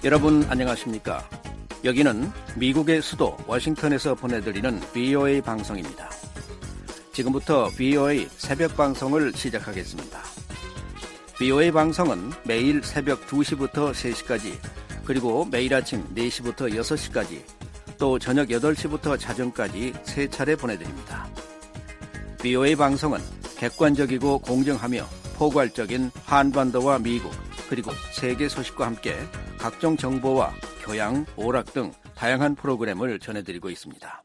여러분 안녕하십니까? 여기는 미국의 수도 워싱턴에서 보내드리는 VOA 방송입니다. 지금부터 VOA 새벽 방송을 시작하겠습니다. VOA 방송은 매일 새벽 2시부터 3시까지, 그리고 매일 아침 4시부터 6시까지, 또 저녁 8시부터 자정까지 3차례 보내드립니다. VOA 방송은 객관적이고 공정하며 포괄적인 한반도와 미국, 그리고 세계 소식과 함께 각종 정보와 교양, 오락 등 다양한 프로그램을 전해드리고 있습니다.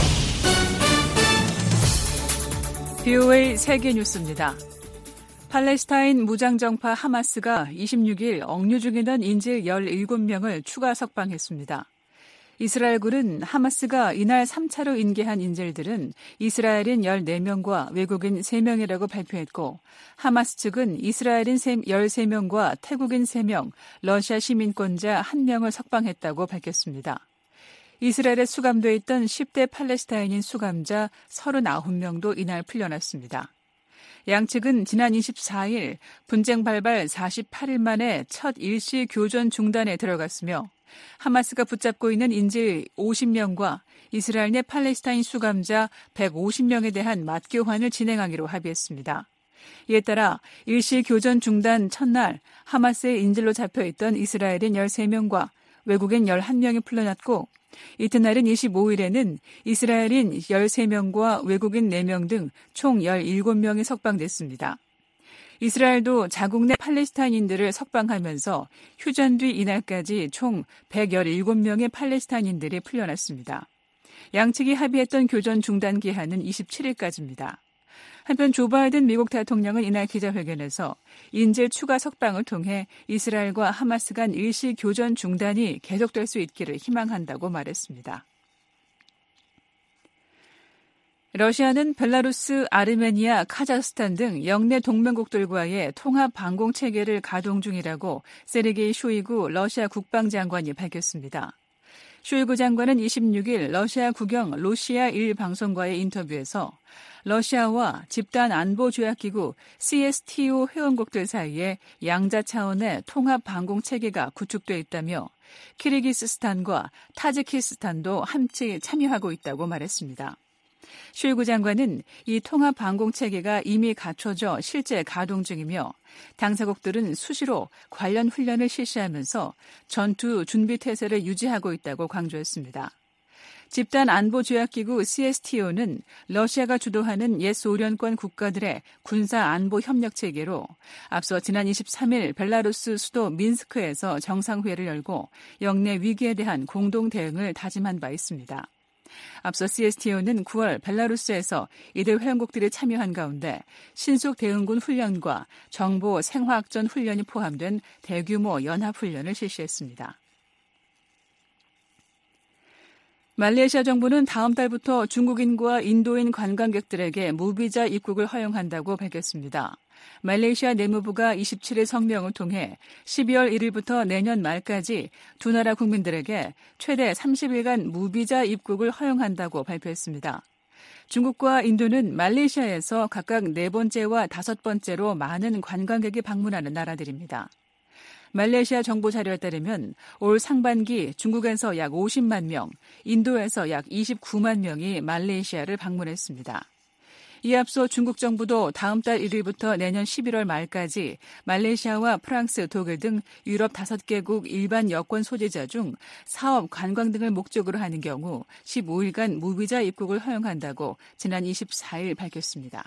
VOA 세계뉴스입니다. 팔레스타인 무장정파 하마스가 26일 억류 중이던 인질 17명을 추가 석방했습니다. 이스라엘군은 하마스가 이날 3차로 인계한 인질들은 이스라엘인 14명과 외국인 3명이라고 발표했고, 하마스 측은 이스라엘인 13명과 태국인 3명, 러시아 시민권자 1명을 석방했다고 밝혔습니다. 이스라엘에 수감돼 있던 10대 팔레스타인인 수감자 39명도 이날 풀려났습니다. 양측은 지난 24일 분쟁 발발 48일 만에 첫 일시 교전 중단에 들어갔으며, 하마스가 붙잡고 있는 인질 50명과 이스라엘 내 팔레스타인 수감자 150명에 대한 맞교환을 진행하기로 합의했습니다. 이에 따라 일시 교전 중단 첫날 하마스의 인질로 잡혀있던 이스라엘인 13명과 외국인 11명이 풀려났고, 이튿날인 25일에는 이스라엘인 13명과 외국인 4명 등 총 17명이 석방됐습니다. 이스라엘도 자국 내 팔레스타인인들을 석방하면서 휴전 뒤 이날까지 총 117명의 팔레스타인인들이 풀려났습니다. 양측이 합의했던 교전 중단 기한은 27일까지입니다. 한편 조 바이든 미국 대통령은 이날 기자회견에서 인질 추가 석방을 통해 이스라엘과 하마스 간 일시 교전 중단이 계속될 수 있기를 희망한다고 말했습니다. 러시아는 벨라루스, 아르메니아, 카자흐스탄 등 영내 동맹국들과의 통합 방공 체계를 가동 중이라고 세르게이 쇼이구 러시아 국방장관이 밝혔습니다. 쇼이구 장관은 26일 러시아 국영 로시아 1 방송과의 인터뷰에서 러시아와 집단 안보 조약기구 CSTO 회원국들 사이에 양자 차원의 통합 방공 체계가 구축돼 있다며, 키르기스스탄과 타지키스탄도 함께 참여하고 있다고 말했습니다. 쇼이구 장관은 이 통합 방공 체계가 이미 갖춰져 실제 가동 중이며, 당사국들은 수시로 관련 훈련을 실시하면서 전투 준비 태세를 유지하고 있다고 강조했습니다. 집단 안보 조약기구 CSTO는 러시아가 주도하는 옛 소련권 국가들의 군사 안보 협력 체계로, 앞서 지난 23일 벨라루스 수도 민스크에서 정상회의를 열고 영내 위기에 대한 공동 대응을 다짐한 바 있습니다. 앞서 CSTO는 9월 벨라루스에서 이들 회원국들이 참여한 가운데 신속 대응군 훈련과 정보 생화학전 훈련이 포함된 대규모 연합훈련을 실시했습니다. 말레이시아 정부는 다음 달부터 중국인과 인도인 관광객들에게 무비자 입국을 허용한다고 밝혔습니다. 말레이시아 내무부가 27일 성명을 통해 12월 1일부터 내년 말까지 두 나라 국민들에게 최대 30일간 무비자 입국을 허용한다고 발표했습니다. 중국과 인도는 말레이시아에서 각각 4번째와 5번째로 많은 관광객이 방문하는 나라들입니다. 말레이시아 정부 자료에 따르면 올 상반기 중국에서 약 50만 명, 인도에서 약 29만 명이 말레이시아를 방문했습니다. 이에 앞서 중국 정부도 다음 달 1일부터 내년 11월 말까지 말레이시아와 프랑스, 독일 등 유럽 5개국 일반 여권 소지자 중 사업, 관광 등을 목적으로 하는 경우 15일간 무비자 입국을 허용한다고 지난 24일 밝혔습니다.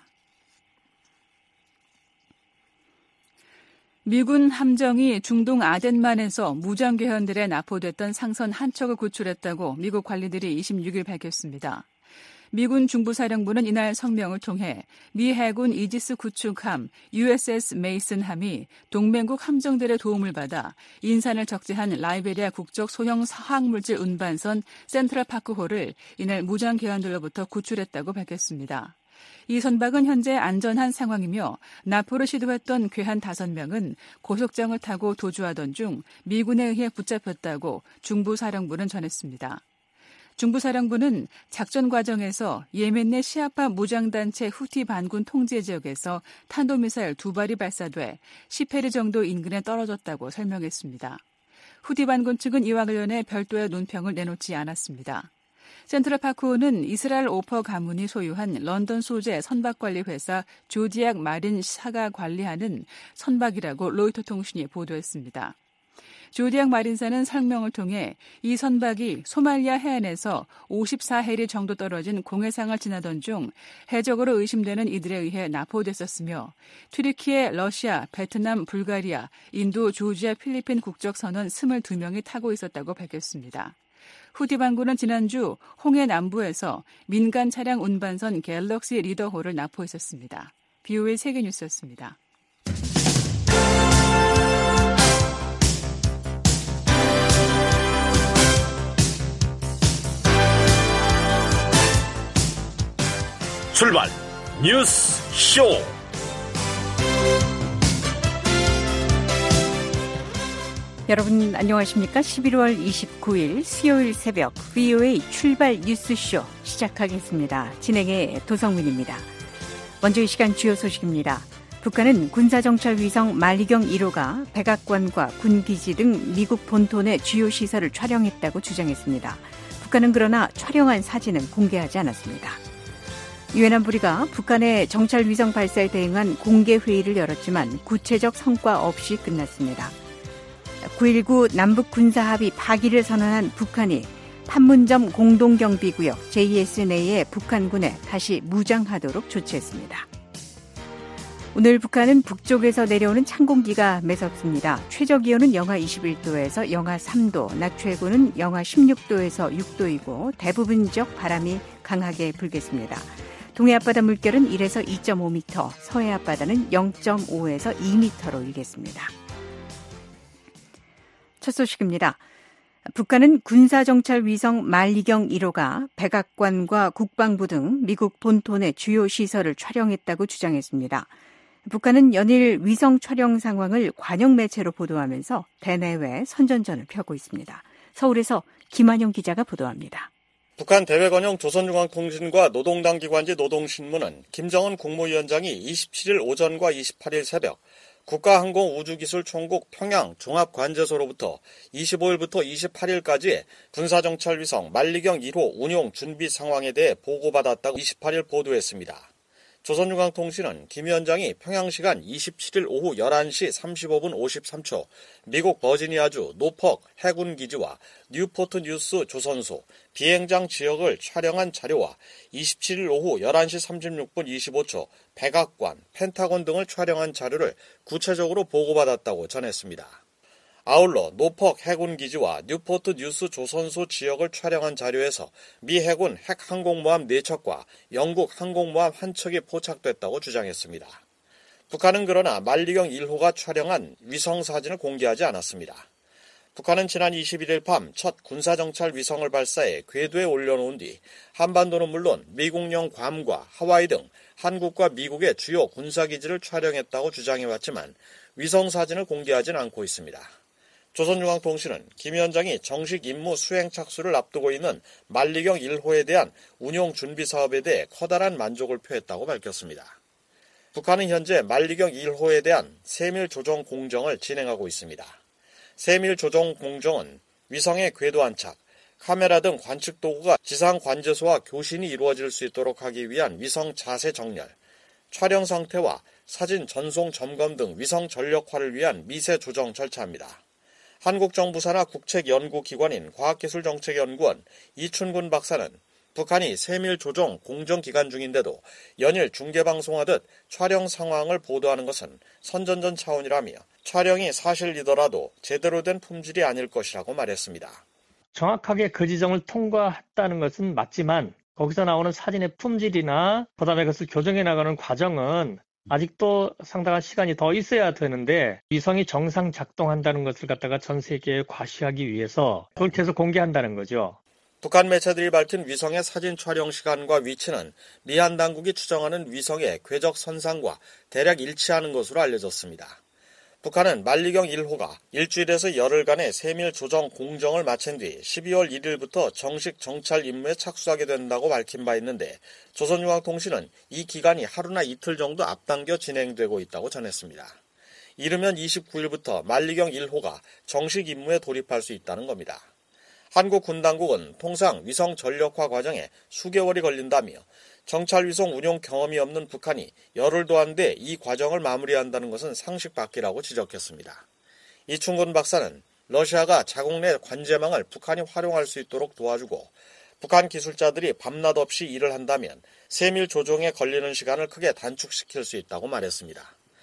미군 함정이 중동 아덴만에서 무장괴현들에 납포됐던 상선 한 척을 구출했다고 미국 관리들이 26일 밝혔습니다. 미군 중부사령부는 이날 성명을 통해 미 해군 이지스 구축함 USS 메이슨함이 동맹국 함정들의 도움을 받아 인산을 적재한 라이베리아 국적 소형 화학물질 운반선 센트럴파크호를 이날 무장괴한들로부터 구출했다고 밝혔습니다. 이 선박은 현재 안전한 상황이며 납포를 시도했던 괴한 5명은 고속정을 타고 도주하던 중 미군에 의해 붙잡혔다고 중부사령부는 전했습니다. 중부사령부는 작전 과정에서 예멘 내 시아파 무장단체 후티 반군 통제 지역에서 탄도미사일 2발이 발사돼 10해리 정도 인근에 떨어졌다고 설명했습니다. 후티 반군 측은 이와 관련해 별도의 논평을 내놓지 않았습니다. 센트럴파크호는 이스라엘 오퍼 가문이 소유한 런던 소재 선박관리 회사 조디악 마린 사가 관리하는 선박이라고 로이터 통신이 보도했습니다. 조디악 마린사는 설명을 통해 이 선박이 소말리아 해안에서 54해리 정도 떨어진 공해상을 지나던 중 해적으로 의심되는 이들에 의해 납포됐었으며 튀르키예, 러시아, 베트남, 불가리아, 인도, 조지아, 필리핀 국적 선원 22명이 타고 있었다고 밝혔습니다. 후티 반군은 지난주 홍해 남부에서 민간 차량 운반선 갤럭시 리더호를 납포했었습니다. BOA 세계뉴스였습니다. 출발 뉴스 쇼. 여러분 안녕하십니까? 11월 29일 수요일 새벽 VOA 출발 뉴스쇼 시작하겠습니다. 진행의 도성민입니다. 먼저 이 시간 주요 소식입니다. 북한은 군사정찰 위성 만리경 1호가 백악관과 군기지 등 미국 본토 내 주요 시설을 촬영했다고 주장했습니다. 북한은 그러나 촬영한 사진은 공개하지 않았습니다. 유엔 안보리가 북한의 정찰 위성 발사에 대응한 공개 회의를 열었지만 구체적 성과 없이 끝났습니다. 9.19 남북 군사합의 파기를 선언한 북한이 판문점 공동경비구역 JS 내에 북한군에 다시 무장하도록 조치했습니다. 오늘 북한은 북쪽에서 내려오는 찬 공기가 매섭습니다. 최저기온은 영하 21도에서 영하 3도, 낮 최고는 영하 16도에서 6도이고 대부분 지역 바람이 강하게 불겠습니다. 동해 앞바다 물결은 1에서 2.5m, 서해 앞바다는 0.5에서 2m로 일겠습니다. 첫 소식입니다. 북한은 군사정찰 위성 만리경 1호가 백악관과 국방부 등 미국 본토 내 주요 시설을 촬영했다고 주장했습니다. 북한은 연일 위성 촬영 상황을 관영 매체로 보도하면서 대내외 선전전을 펴고 있습니다. 서울에서 김한영 기자가 보도합니다. 북한 대외관용 조선중앙통신과 노동당 기관지 노동신문은 김정은 국무위원장이 27일 오전과 28일 새벽 국가항공우주기술총국 평양 종합관제소로부터 25일부터 28일까지의 군사정찰위성 만리경 1호 운용 준비 상황에 대해 보고받았다고 28일 보도했습니다. 조선중앙통신은 김 위원장이 평양시간 27일 오후 11시 35분 53초 미국 버지니아주 노퍽 해군기지와 뉴포트 뉴스 조선소, 비행장 지역을 촬영한 자료와 27일 오후 11시 36분 25초 백악관, 펜타곤 등을 촬영한 자료를 구체적으로 보고받았다고 전했습니다. 아울러 노퍽 해군기지와 뉴포트 뉴스 조선소 지역을 촬영한 자료에서 미 해군 핵항공모함 4척과 영국 항공모함 1척이 포착됐다고 주장했습니다. 북한은 그러나 만리경 1호가 촬영한 위성사진을 공개하지 않았습니다. 북한은 지난 21일 밤 첫 군사정찰 위성을 발사해 궤도에 올려놓은 뒤 한반도는 물론 미국령 괌과 하와이 등 한국과 미국의 주요 군사기지를 촬영했다고 주장해왔지만 위성사진을 공개하진 않고 있습니다. 조선중앙통신은 김 위원장이 정식 임무 수행 착수를 앞두고 있는 만리경 1호에 대한 운용 준비 사업에 대해 커다란 만족을 표했다고 밝혔습니다. 북한은 현재 만리경 1호에 대한 세밀 조정 공정을 진행하고 있습니다. 세밀 조정 공정은 위성의 궤도 안착, 카메라 등 관측 도구가 지상 관제소와 교신이 이루어질 수 있도록 하기 위한 위성 자세 정렬, 촬영 상태와 사진 전송 점검 등 위성 전력화를 위한 미세 조정 절차입니다. 한국 정부 산하 국책연구기관인 과학기술정책연구원 이춘군 박사는 북한이 세밀 조정 공정 기간 중인데도 연일 중계방송하듯 촬영 상황을 보도하는 것은 선전전 차원이라며 촬영이 사실이더라도 제대로 된 품질이 아닐 것이라고 말했습니다. 정확하게 그 지점을 통과했다는 것은 맞지만 거기서 나오는 사진의 품질이나 그다음에 그것을 교정해 나가는 과정은 아직도 상당한 시간이 더 있어야 되는데 위성이 정상 작동한다는 것을 갖다가 전 세계에 과시하기 위해서 그걸 계속 공개한다는 거죠. 북한 매체들이 밝힌 위성의 사진 촬영 시간과 위치는 미한 당국이 추정하는 위성의 궤적 선상과 대략 일치하는 것으로 알려졌습니다. 북한은 만리경 1호가 일주일에서 열흘간의 세밀 조정 공정을 마친 뒤 12월 1일부터 정식 정찰 임무에 착수하게 된다고 밝힌 바 있는데 조선중앙통신은 이 기간이 하루나 이틀 정도 앞당겨 진행되고 있다고 전했습니다. 이르면 29일부터 만리경 1호가 정식 임무에 돌입할 수 있다는 겁니다. 한국 군 당국은 통상 위성 전력화 과정에 수개월이 걸린다며 정찰 위성 운용 경험이 없는 북한이 열흘 도한데 이 과정을 마무리한다는 것은 상식 밖이라고 지적했습니다. 이충근 박사는 러시아가 자국 내 관제망을 북한이 활용할 수 있도록 도와주고 북한 기술자들이 밤낮 없이 일을 한다면 세밀 조종에 걸리는 시간을 크게 단축시킬 수 있다고 말했습니다.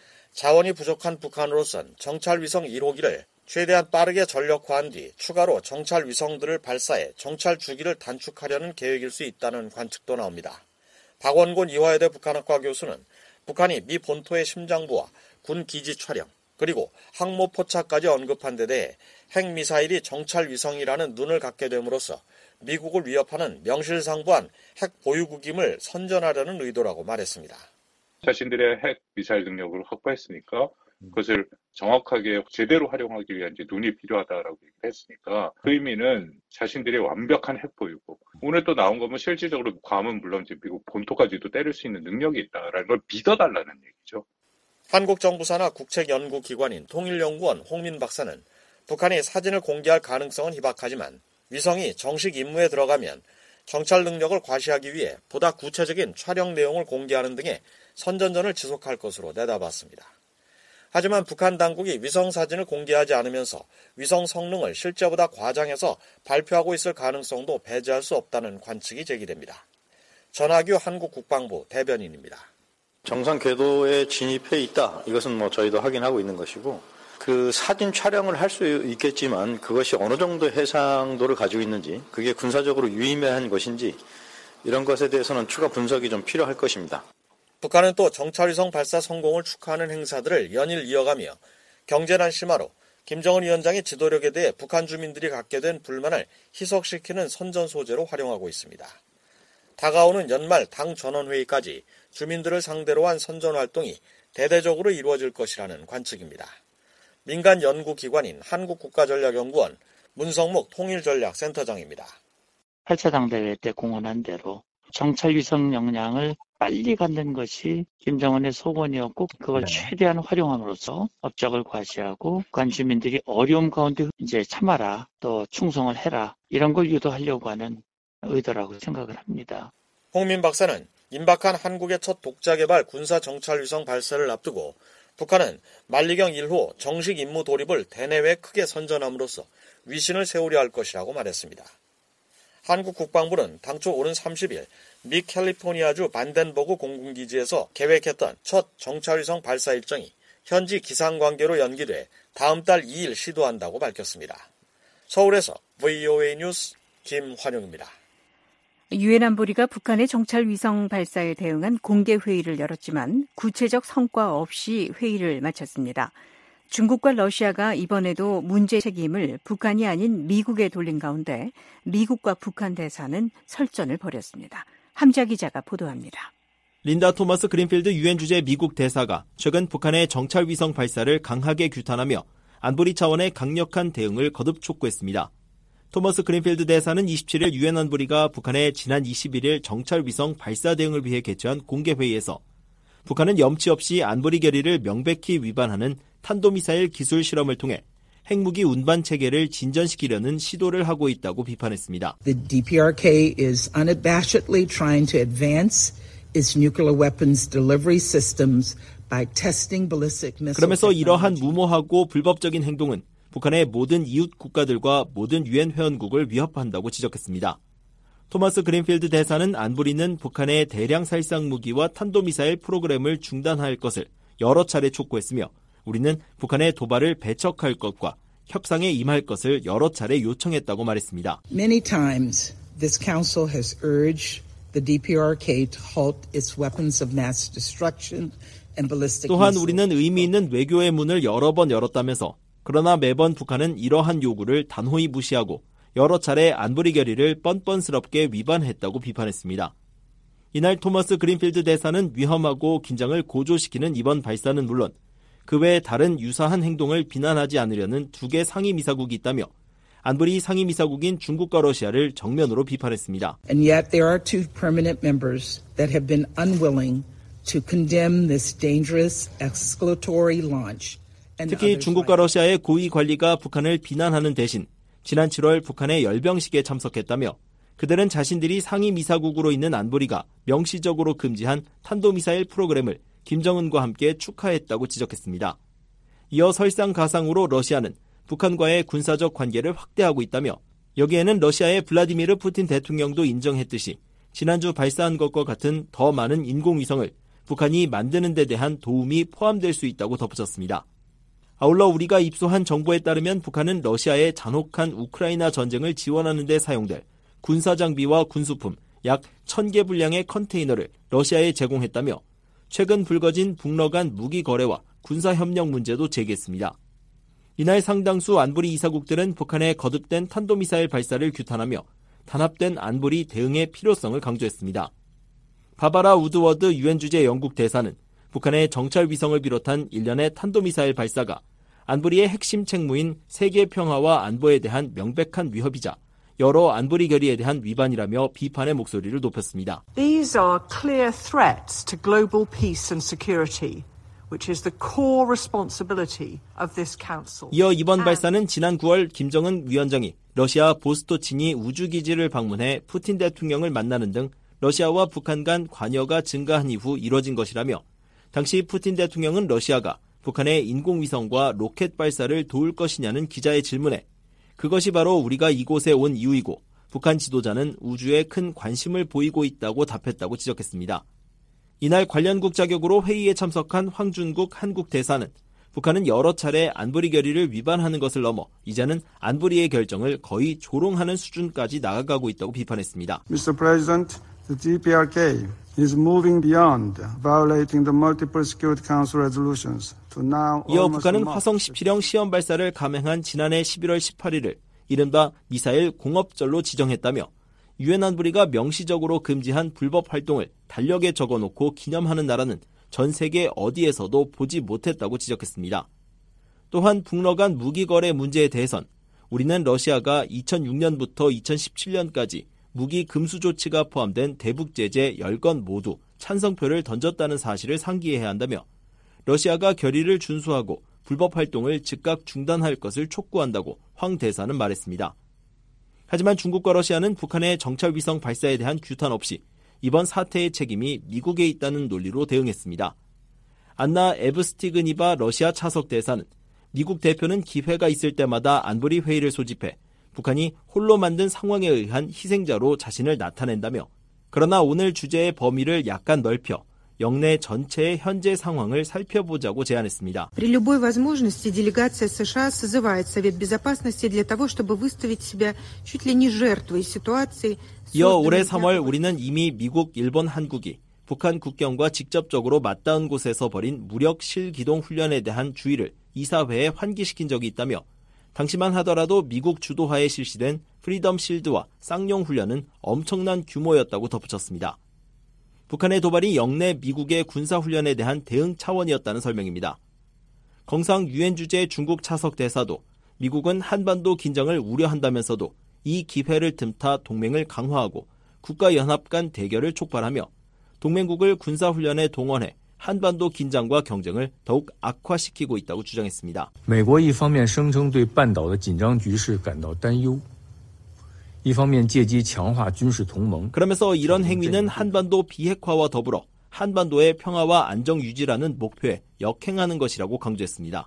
자원이 부족한 북한으로선 정찰 위성 1호기를 최대한 빠르게 전력화한 뒤 추가로 정찰 위성들을 발사해 정찰 주기를 단축하려는 계획일 수 있다는 관측도 나옵니다. 박원곤 이화여대 북한학과 교수는 북한이 미 본토의 심장부와 군 기지 촬영 그리고 항모 포착까지 언급한 데 대해 핵미사일이 정찰 위성이라는 눈을 갖게 됨으로써 미국을 위협하는 명실상부한 핵 보유국임을 선전하려는 의도라고 말했습니다. 자신들의 핵 미사일 능력을 확보했으니까 그것을 정확하게 제대로 활용하기 위한 이제 눈이 필요하다라고 얘기했으니까 그 의미는 자신들의 완벽한 핵 보유국. 오늘 또 나온 거면 실질적으로 괌은 물론 이제 미국 본토까지도 때릴 수 있는 능력이 있다라는 걸 믿어달라는 얘기죠. 한국 정부 산하 국책연구기관인 통일연구원 홍민 박사는 북한이 사진을 공개할 가능성은 희박하지만 위성이 정식 임무에 들어가면 정찰 능력을 과시하기 위해 보다 구체적인 촬영 내용을 공개하는 등의 선전전을 지속할 것으로 내다봤습니다. 하지만 북한 당국이 위성 사진을 공개하지 않으면서 위성 성능을 실제보다 과장해서 발표하고 있을 가능성도 배제할 수 없다는 관측이 제기됩니다. 전하규 한국 국방부 대변인입니다. 정상 궤도에 진입해 있다. 이것은 저희도 확인하고 있는 것이고 그 사진 촬영을 할 수 있겠지만 그것이 어느 정도 해상도를 가지고 있는지 그게 군사적으로 유의미한 것인지 이런 것에 대해서는 추가 분석이 좀 필요할 것입니다. 북한은 또 정찰위성 발사 성공을 축하하는 행사들을 연일 이어가며 경제난 심화로 김정은 위원장의 지도력에 대해 북한 주민들이 갖게 된 불만을 희석시키는 선전 소재로 활용하고 있습니다. 다가오는 연말 당 전원회의까지 주민들을 상대로 한 선전 활동이 대대적으로 이루어질 것이라는 관측입니다. 민간 연구기관인 한국국가전략연구원 문성묵 통일전략센터장입니다. 8차 당대회 때 공언한 대로 정찰위성 역량을 빨리 갖는 것이 김정은의 소원이었고 그걸 최대한 활용함으로써 업적을 과시하고 북한 주민들이 어려움 가운데 이제 참아라 또 충성을 해라 이런 걸 유도하려고 하는 의도라고 생각을 합니다. 홍민 박사는 임박한 한국의 첫 독자 개발 군사 정찰위성 발사를 앞두고 북한은 만리경 1호 정식 임무 돌입을 대내외 크게 선전함으로써 위신을 세우려 할 것이라고 말했습니다. 한국 국방부는 당초 오는 30일 미 캘리포니아주 반덴버그 공군기지에서 계획했던 첫 정찰위성 발사 일정이 현지 기상관계로 연기돼 다음 달 2일 시도한다고 밝혔습니다. 서울에서 VOA 뉴스 김환영입니다. 유엔 안보리가 북한의 정찰 위성 발사에 대응한 공개 회의를 열었지만 구체적 성과 없이 회의를 마쳤습니다. 중국과 러시아가 이번에도 문제 책임을 북한이 아닌 미국에 돌린 가운데 미국과 북한 대사는 설전을 벌였습니다. 함자 기자가 보도합니다. 린다 토머스 그린필드 유엔 주재 미국 대사가 최근 북한의 정찰 위성 발사를 강하게 규탄하며 안보리 차원의 강력한 대응을 거듭 촉구했습니다. 토머스 그린필드 대사는 27일 유엔 안보리가 북한의 지난 21일 정찰 위성 발사 대응을 위해 개최한 공개 회의에서 북한은 염치 없이 안보리 결의를 명백히 위반하는 탄도미사일 기술 실험을 통해 핵무기 운반 체계를 진전시키려는 시도를 하고 있다고 비판했습니다. The DPRK is unabashedly trying to advance its nuclear weapons delivery systems by testing ballistic missile. 그러면서 이러한 무모하고 불법적인 행동은 북한의 모든 이웃 국가들과 모든 유엔 회원국을 위협한다고 지적했습니다. 토마스 그린필드 대사는 안보리는 북한의 대량 살상 무기와 탄도미사일 프로그램을 중단할 것을 여러 차례 촉구했으며 우리는 북한의 도발을 배척할 것과 협상에 임할 것을 여러 차례 요청했다고 말했습니다. Many times this council has urged the DPRK to halt its weapons of mass destruction and ballistic 또한 missiles. 우리는 의미 있는 외교의 문을 여러 번 열었다면서 그러나 매번 북한은 이러한 요구를 단호히 무시하고 여러 차례 안보리 결의를 뻔뻔스럽게 위반했다고 비판했습니다. 이날 토머스 그린필드 대사는 위험하고 긴장을 고조시키는 이번 발사는 물론 그 외에 다른 유사한 행동을 비난하지 않으려는 두 개 상임이사국이 있다며 안보리 상임이사국인 중국과 러시아를 정면으로 비판했습니다. And yet there are two permanent members that have been unwilling to condemn this dangerous escalatory launch. 특히 중국과 러시아의 고위 관리가 북한을 비난하는 대신 지난 7월 북한의 열병식에 참석했다며 그들은 자신들이 상임이사국으로 있는 안보리가 명시적으로 금지한 탄도미사일 프로그램을 김정은과 함께 축하했다고 지적했습니다. 이어 설상가상으로 러시아는 북한과의 군사적 관계를 확대하고 있다며 여기에는 러시아의 블라디미르 푸틴 대통령도 인정했듯이 지난주 발사한 것과 같은 더 많은 인공위성을 북한이 만드는 데 대한 도움이 포함될 수 있다고 덧붙였습니다. 아울러 우리가 입수한 정보에 따르면 북한은 러시아의 잔혹한 우크라이나 전쟁을 지원하는 데 사용될 군사장비와 군수품 약 1000개 분량의 컨테이너를 러시아에 제공했다며 최근 불거진 북러 간 무기 거래와 군사협력 문제도 제기했습니다. 이날 상당수 안보리 이사국들은 북한의 거듭된 탄도미사일 발사를 규탄하며 단합된 안보리 대응의 필요성을 강조했습니다. 바바라 우드워드 유엔 주재 영국 대사는 북한의 정찰 위성을 비롯한 일련의 탄도미사일 발사가 안보리의 핵심 책무인 세계 평화와 안보에 대한 명백한 위협이자 여러 안보리 결의에 대한 위반이라며 비판의 목소리를 높였습니다. These are clear threats to global peace and security, which is the core responsibility of this council. 이어 이번 발사는 지난 9월 김정은 위원장이 러시아 보스토치니 우주기지를 방문해 푸틴 대통령을 만나는 등 러시아와 북한 간 관여가 증가한 이후 이뤄진 것이라며 당시 푸틴 대통령은 러시아가 북한의 인공위성과 로켓 발사를 도울 것이냐는 기자의 질문에 그것이 바로 우리가 이곳에 온 이유이고 북한 지도자는 우주에 큰 관심을 보이고 있다고 답했다고 지적했습니다. 이날 관련국 자격으로 회의에 참석한 황준국 한국 대사는 북한은 여러 차례 안보리 결의를 위반하는 것을 넘어 이제는 안보리의 결정을 거의 조롱하는 수준까지 나아가고 있다고 비판했습니다. Mr. President, the DPRK is moving beyond violating the multiple Security Council resolutions to now. 이어 북한은 화성 17형 시험 발사를 감행한 지난해 11월 18일을 이른바 미사일 공업절로 지정했다며 유엔 안보리가 명시적으로 금지한 불법 활동을 달력에 적어놓고 기념하는 나라는 전 세계 어디에서도 보지 못했다고 지적했습니다. 또한 북러 간 무기 거래 문제에 대해선 우리는 러시아가 2006년부터 2017년까지 무기 금수 조치가 포함된 대북 제재 10건 모두 찬성표를 던졌다는 사실을 상기해야 한다며 러시아가 결의를 준수하고 불법 활동을 즉각 중단할 것을 촉구한다고 황 대사는 말했습니다. 하지만 중국과 러시아는 북한의 정찰 위성 발사에 대한 규탄 없이 이번 사태의 책임이 미국에 있다는 논리로 대응했습니다. 안나 에브스티그니바 러시아 차석 대사는 미국 대표는 기회가 있을 때마다 안보리 회의를 소집해 북한이 홀로 만든 상황에 의한 희생자로 자신을 나타낸다며 그러나 오늘 주제의 범위를 약간 넓혀 영내 전체의 현재 상황을 살펴보자고 제안했습니다. При любой возможности делегация США созывает Совет Безопасности для того, чтобы выставить себя чуть ли не жертвой ситуации. 이어 올해 3월 우리는 이미 미국, 일본, 한국이 북한 국경과 직접적으로 맞닿은 곳에서 벌인 무력 실기동 훈련에 대한 주의를 이사회에 환기시킨 적이 있다며 당시만 하더라도 미국 주도하에 실시된 프리덤 실드와 쌍용 훈련은 엄청난 규모였다고 덧붙였습니다. 북한의 도발이 영내 미국의 군사훈련에 대한 대응 차원이었다는 설명입니다. 건상 유엔 주재 중국 차석 대사도 미국은 한반도 긴장을 우려한다면서도 이 기회를 틈타 동맹을 강화하고 국가연합 간 대결을 촉발하며 동맹국을 군사훈련에 동원해 한반도 긴장과 경쟁을 더욱 악화시키고 있다고 주장했습니다. 美国一方面声称对半岛的紧张局势感到担忧，一方面借机强化军事同盟. 그러면서 이런 행위는 한반도 비핵화와 더불어 한반도의 평화와 안정 유지라는 목표에 역행하는 것이라고 강조했습니다.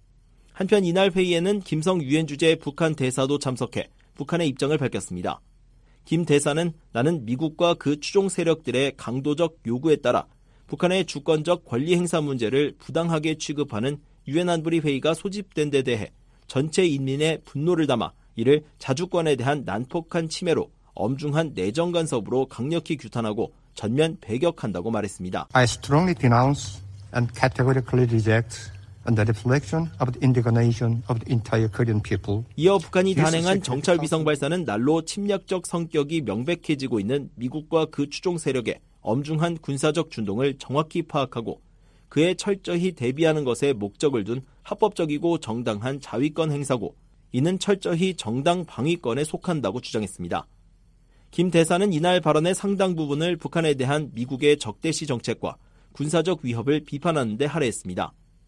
한편 이날 회의에는 김성 유엔 주재 북한 대사도 참석해 북한의 입장을 밝혔습니다. 김 대사는 나는 미국과 그 추종 세력들의 강도적 요구에 따라 북한의 주권적 권리 행사 문제를 부당하게 취급하는 유엔 안보리 회의가 소집된 데 대해 전체 인민의 분노를 담아 이를 자주권에 대한 난폭한 침해로 엄중한 내정 간섭으로 강력히 규탄하고 전면 배격한다고 말했습니다. I strongly denounce and categorically reject and the reflection of the indignation of the entire Korean people. 이어 북한이 단행한 정찰 위성 발사는 날로 침략적 성격이 명백해지고 있는 미국과 그 추종 세력의 엄중한 군사적 준동을 정확히 파악하고 그에 철저히 대비하는 것에 목적을 둔 합법적이고 정당한 자위권 행사고 이는 철저히 정당 방위권에 속한다고 주장했습니다. 김 대사는 이날 발언의 상당 부분을 북한에 대한 미국의 적대시 정책과 군사적 위협을 비판하는 데 할애했습니다.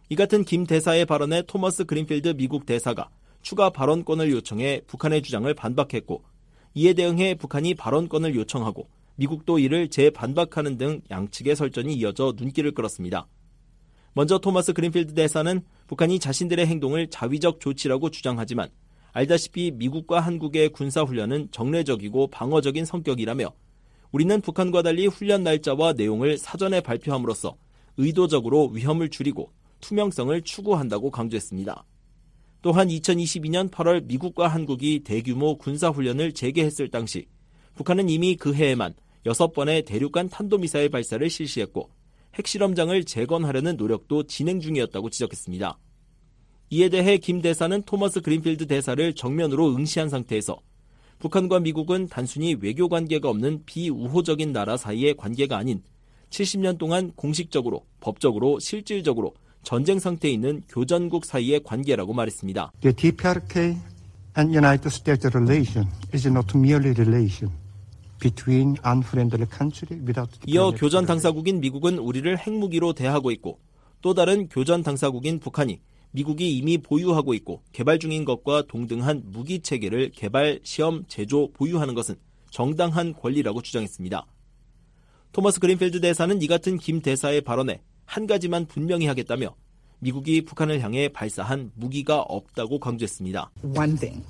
이 같은 김 대사의 발언에 토머스 그린필드 미국 대사가 추가 발언권을 요청해 북한의 주장을 반박했고, 이에 대응해 북한이 발언권을 요청하고 미국도 이를 재반박하는 등 양측의 설전이 이어져 눈길을 끌었습니다. 먼저 토머스 그린필드 대사는 북한이 자신들의 행동을 자위적 조치라고 주장하지만 알다시피 미국과 한국의 군사훈련은 정례적이고 방어적인 성격이라며 우리는 북한과 달리 훈련 날짜와 내용을 사전에 발표함으로써 의도적으로 위험을 줄이고 투명성을 추구한다고 강조했습니다. 또한 2022년 8월 미국과 한국이 대규모 군사훈련을 재개했을 당시 북한은 이미 그 해에만 6번의 대륙간 탄도미사일 발사를 실시했고 핵실험장을 재건하려는 노력도 진행 중이었다고 지적했습니다. 이에 대해 김 대사는 토머스 그린필드 대사를 정면으로 응시한 상태에서 북한과 미국은 단순히 외교 관계가 없는 비우호적인 나라 사이의 관계가 아닌 70년 동안 공식적으로, 법적으로, 실질적으로 전쟁 상태에 있는 교전국 사이의 관계라고 말했습니다. The DPRK and United States relation is not merely relation between unfriendly countries without. 이어 교전 당사국인 미국은 우리를 핵무기로 대하고 있고 또 다른 교전 당사국인 북한이 미국이 이미 보유하고 있고 개발 중인 것과 동등한 무기 체계를 개발, 시험, 제조, 보유하는 것은 정당한 권리라고 주장했습니다. 토머스 그린필드 대사는 이 같은 김 대사의 발언에 한 가지만 분명히 하겠다며 미국이 북한을 향해 발사한 무기가 없다고 강조했습니다. One thing.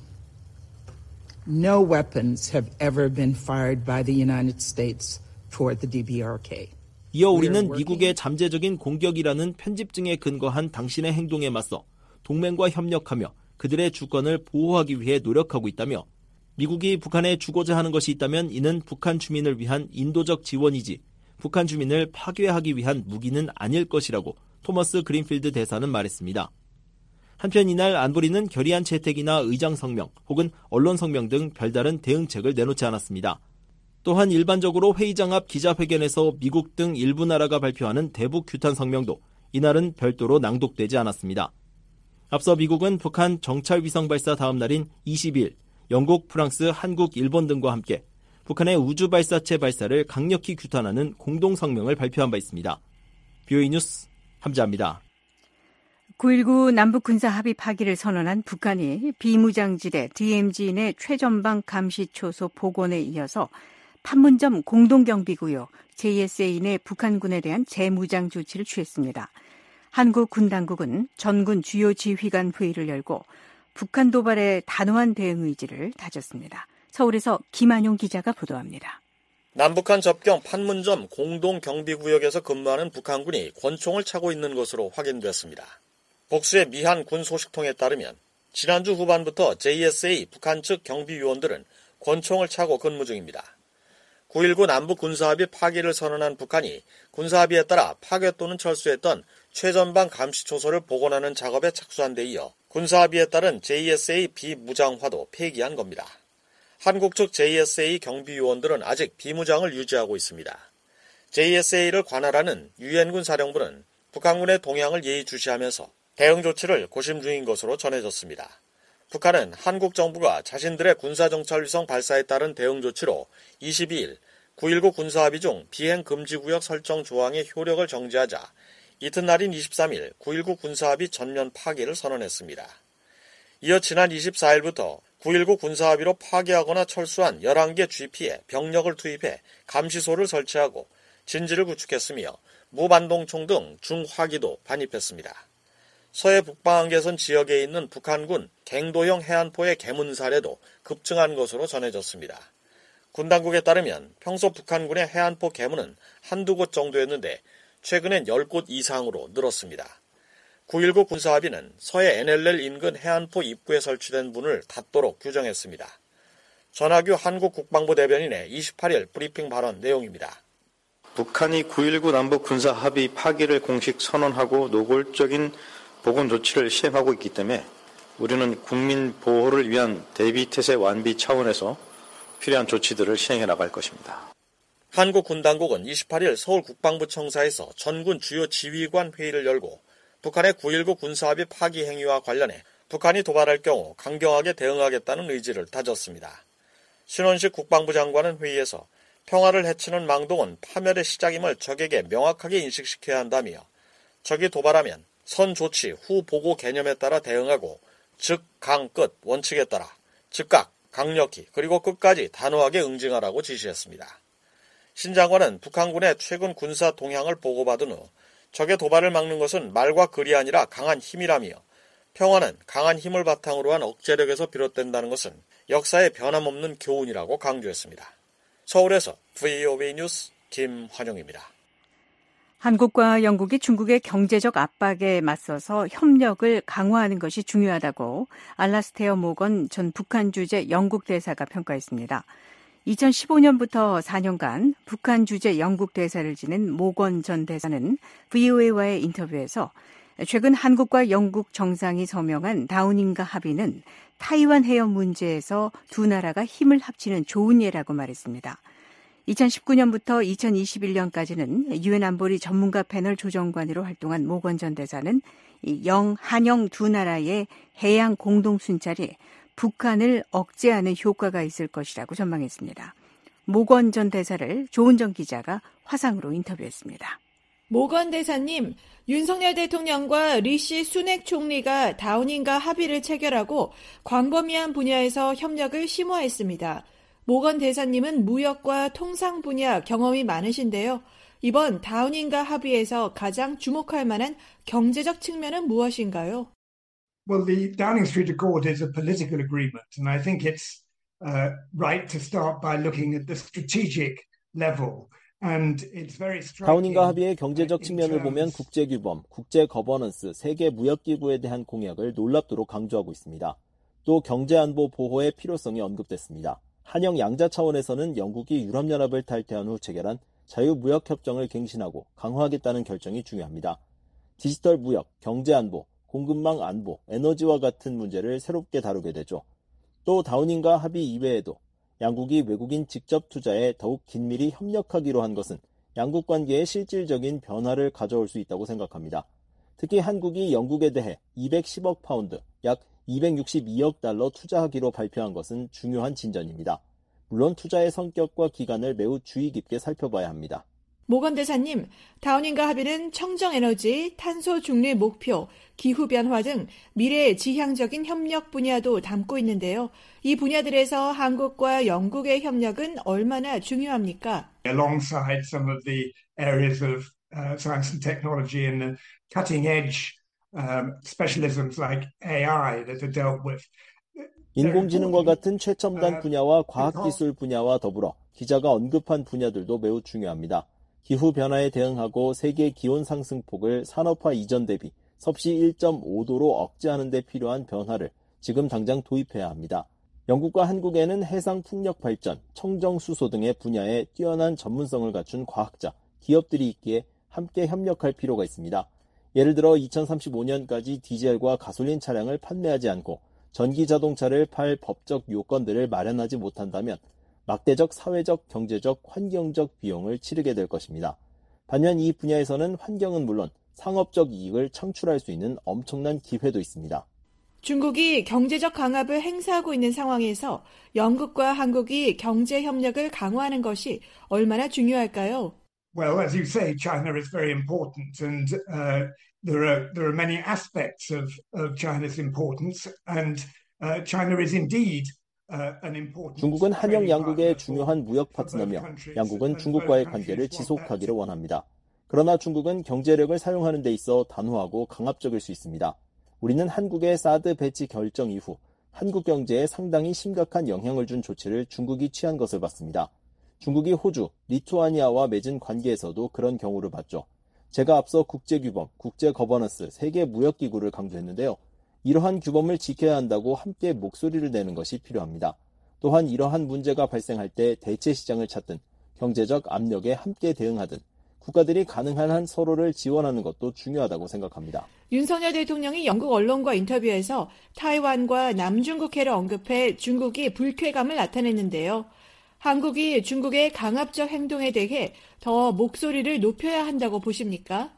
No weapons have ever been fired by the United States toward the DPRK. 이어 우리는 미국의 잠재적인 공격이라는 편집증에 근거한 당신의 행동에 맞서 동맹과 협력하며 그들의 주권을 보호하기 위해 노력하고 있다며 미국이 북한에 주고자 하는 것이 있다면 이는 북한 주민을 위한 인도적 지원이지 북한 주민을 파괴하기 위한 무기는 아닐 것이라고 토머스 그린필드 대사는 말했습니다. 한편 이날 안보리는 결의안 채택이나 의장 성명 혹은 언론 성명 등 별다른 대응책을 내놓지 않았습니다. 또한 일반적으로 회의장 앞 기자회견에서 미국 등 일부 나라가 발표하는 대북 규탄 성명도 이날은 별도로 낭독되지 않았습니다. 앞서 미국은 북한 정찰 위성 발사 다음 날인 22일 영국, 프랑스, 한국, 일본 등과 함께 북한의 우주 발사체 발사를 강력히 규탄하는 공동 성명을 발표한 바 있습니다. BOE 뉴스 함자합니다. 9.19 남북 군사 합의 파기를 선언한 북한이 비무장지대 DMZ 내 최전방 감시초소 복원에 이어서 판문점 공동경비구역 JSA 내 북한군에 대한 재무장 조치를 취했습니다. 한국 군 당국은 전군 주요 지휘관 회의를 열고 북한 도발에 단호한 대응 의지를 다졌습니다. 서울에서 김한용 기자가 보도합니다. 남북한 접경 판문점 공동경비구역에서 근무하는 북한군이 권총을 차고 있는 것으로 확인됐습니다. 복수의 미한 군 소식통에 따르면 지난주 후반부터 JSA 북한 측 경비요원들은 권총을 차고 근무 중입니다. 9.19 남북 군사합의 파기를 선언한 북한이 군사합의에 따라 파괴 또는 철수했던 최전방 감시초소를 복원하는 작업에 착수한 데 이어 군사합의에 따른 JSA 비무장화도 폐기한 겁니다. 한국 측 JSA 경비요원들은 아직 비무장을 유지하고 있습니다. JSA를 관할하는 유엔군 사령부는 북한군의 동향을 예의주시하면서 대응 조치를 고심 중인 것으로 전해졌습니다. 북한은 한국 정부가 자신들의 군사정찰위성 발사에 따른 대응 조치로 22일 9.19 군사합의 중 비행금지구역 설정 조항의 효력을 정지하자 이튿날인 23일 9.19 군사합의 전면 파기를 선언했습니다. 이어 지난 24일부터 9.19 군사합의로 파기하거나 철수한 11개 GP에 병력을 투입해 감시소를 설치하고 진지를 구축했으며 무반동총 등 중화기도 반입했습니다. 서해 북방한계선 지역에 있는 북한군 갱도형 해안포의 개문 사례도 급증한 것으로 전해졌습니다. 군 당국에 따르면 평소 북한군의 해안포 개문은 한두 곳 정도였는데 최근엔 10곳 이상으로 늘었습니다. 9.19 군사합의는 서해 NLL 인근 해안포 입구에 설치된 문을 닫도록 규정했습니다. 전하규 한국 국방부 대변인의 28일 브리핑 발언 내용입니다. 북한이 9.19 남북 군사합의 파기를 공식 선언하고 노골적인 복원 조치를 시행하고 있기 때문에 우리는 국민 보호를 위한 대비태세 완비 차원에서 필요한 조치들을 시행해 나갈 것입니다. 한국 군 당국은 28일 서울 국방부 청사에서 전군 주요 지휘관 회의를 열고 북한의 9.19 군사합의 파기 행위와 관련해 북한이 도발할 경우 강경하게 대응하겠다는 의지를 다졌습니다. 신원식 국방부 장관은 회의에서 평화를 해치는 망동은 파멸의 시작임을 적에게 명확하게 인식시켜야 한다며 적이 도발하면 선 조치 후 보고 개념에 따라 대응하고 즉, 강, 끝 원칙에 따라 즉각, 강력히 그리고 끝까지 단호하게 응징하라고 지시했습니다. 신 장관은 북한군의 최근 군사 동향을 보고받은 후 적의 도발을 막는 것은 말과 글이 아니라 강한 힘이라며 평화는 강한 힘을 바탕으로 한 억제력에서 비롯된다는 것은 역사의 변함없는 교훈이라고 강조했습니다. 서울에서 VOA 뉴스 김환영입니다. 한국과 영국이 중국의 경제적 압박에 맞서서 협력을 강화하는 것이 중요하다고 알라스테어 모건 전 북한 주재 영국 대사가 평가했습니다. 2015년부터 4년간 북한 주재 영국 대사를 지낸 모건 전 대사는 VOA와의 인터뷰에서 최근 한국과 영국 정상이 서명한 다우닝가 합의는 타이완 해협 문제에서 두 나라가 힘을 합치는 좋은 예라고 말했습니다. 2019년부터 2021년까지는 유엔 안보리 전문가 패널 조정관으로 활동한 모건 전 대사는 한영 두 나라의 해양 공동 순찰이 북한을 억제하는 효과가 있을 것이라고 전망했습니다. 모건 전 대사를 조은정 기자가 화상으로 인터뷰했습니다. 모건 대사님, 윤석열 대통령과 리시 수넥 총리가 다우닝가 합의를 체결하고 광범위한 분야에서 협력을 심화했습니다. 모건 대사님은 무역과 통상 분야 경험이 많으신데요. 이번 다우닝가 합의에서 가장 주목할 만한 경제적 측면은 무엇인가요? Well, the Downing Street Accord is a political agreement, and I think it's right to start by looking at the strategic level. 다우닝가 합의의 경제적 측면을 보면 국제규범, 국제거버넌스, 세계무역기구에 대한 공약을 놀랍도록 강조하고 있습니다. 또 경제안보 보호의 필요성이 언급됐습니다. 한영 양자 차원에서는 영국이 유럽연합을 탈퇴한 후 체결한 자유무역협정을 갱신하고 강화하겠다는 결정이 중요합니다. 디지털 무역, 경제안보, 공급망 안보, 에너지와 같은 문제를 새롭게 다루게 되죠. 또 다우닝가 합의 이외에도 양국이 외국인 직접 투자에 더욱 긴밀히 협력하기로 한 것은 양국 관계에 실질적인 변화를 가져올 수 있다고 생각합니다. 특히 한국이 영국에 대해 210억 파운드, 약 262억 달러 투자하기로 발표한 것은 중요한 진전입니다. 물론 투자의 성격과 기간을 매우 주의 깊게 살펴봐야 합니다. 모건 대사님, 다우닝가 합의는 청정에너지, 탄소 중립 목표, 기후변화 등 미래의 지향적인 협력 분야도 담고 있는데요. 이 분야들에서 한국과 영국의 협력은 얼마나 중요합니까? Alongside some of the areas of science and technology and the cutting edge specialisms like AI that are dealt with. 인공지능과 같은 최첨단 분야와 과학기술 분야와 더불어 기자가 언급한 분야들도 매우 중요합니다. 기후변화에 대응하고 세계 기온 상승폭을 산업화 이전 대비 섭씨 1.5도로 억제하는 데 필요한 변화를 지금 당장 도입해야 합니다. 영국과 한국에는 해상 풍력 발전, 청정 수소 등의 분야에 뛰어난 전문성을 갖춘 과학자, 기업들이 있기에 함께 협력할 필요가 있습니다. 예를 들어 2035년까지 디젤과 가솔린 차량을 판매하지 않고 전기 자동차를 팔 법적 요건들을 마련하지 못한다면 막대적 사회적, 경제적, 환경적 비용을 치르게 될 것입니다. 반면 이 분야에서는 환경은 물론 상업적 이익을 창출할 수 있는 엄청난 기회도 있습니다. 중국이 경제적 강압을 행사하고 있는 상황에서 영국과 한국이 경제 협력을 강화하는 것이 얼마나 중요할까요? Well, as you say, China is very important, and there are many aspects of China's importance, and China is indeed an important. 중국은 한영 양국의 중요한 무역 파트너며 양국은 중국과의 관계를 지속하기를 원합니다. 그러나 중국은 경제력을 사용하는 데 있어 단호하고 강압적일 수 있습니다. 우리는 한국의 사드 배치 결정 이후 한국 경제에 상당히 심각한 영향을 준 조치를 중국이 취한 것을 봤습니다. 중국이 호주, 리투아니아와 맺은 관계에서도 그런 경우를 봤죠. 제가 앞서 국제규범, 국제거버넌스, 세계무역기구를 강조했는데요. 이러한 규범을 지켜야 한다고 함께 목소리를 내는 것이 필요합니다. 또한 이러한 문제가 발생할 때 대체 시장을 찾든 경제적 압력에 함께 대응하든 국가들이 가능한 한 서로를 지원하는 것도 중요하다고 생각합니다. 윤석열 대통령이 영국 언론과 인터뷰에서 타이완과 남중국해를 언급해 중국이 불쾌감을 나타냈는데요. 한국이 중국의 강압적 행동에 대해 더 목소리를 높여야 한다고 보십니까?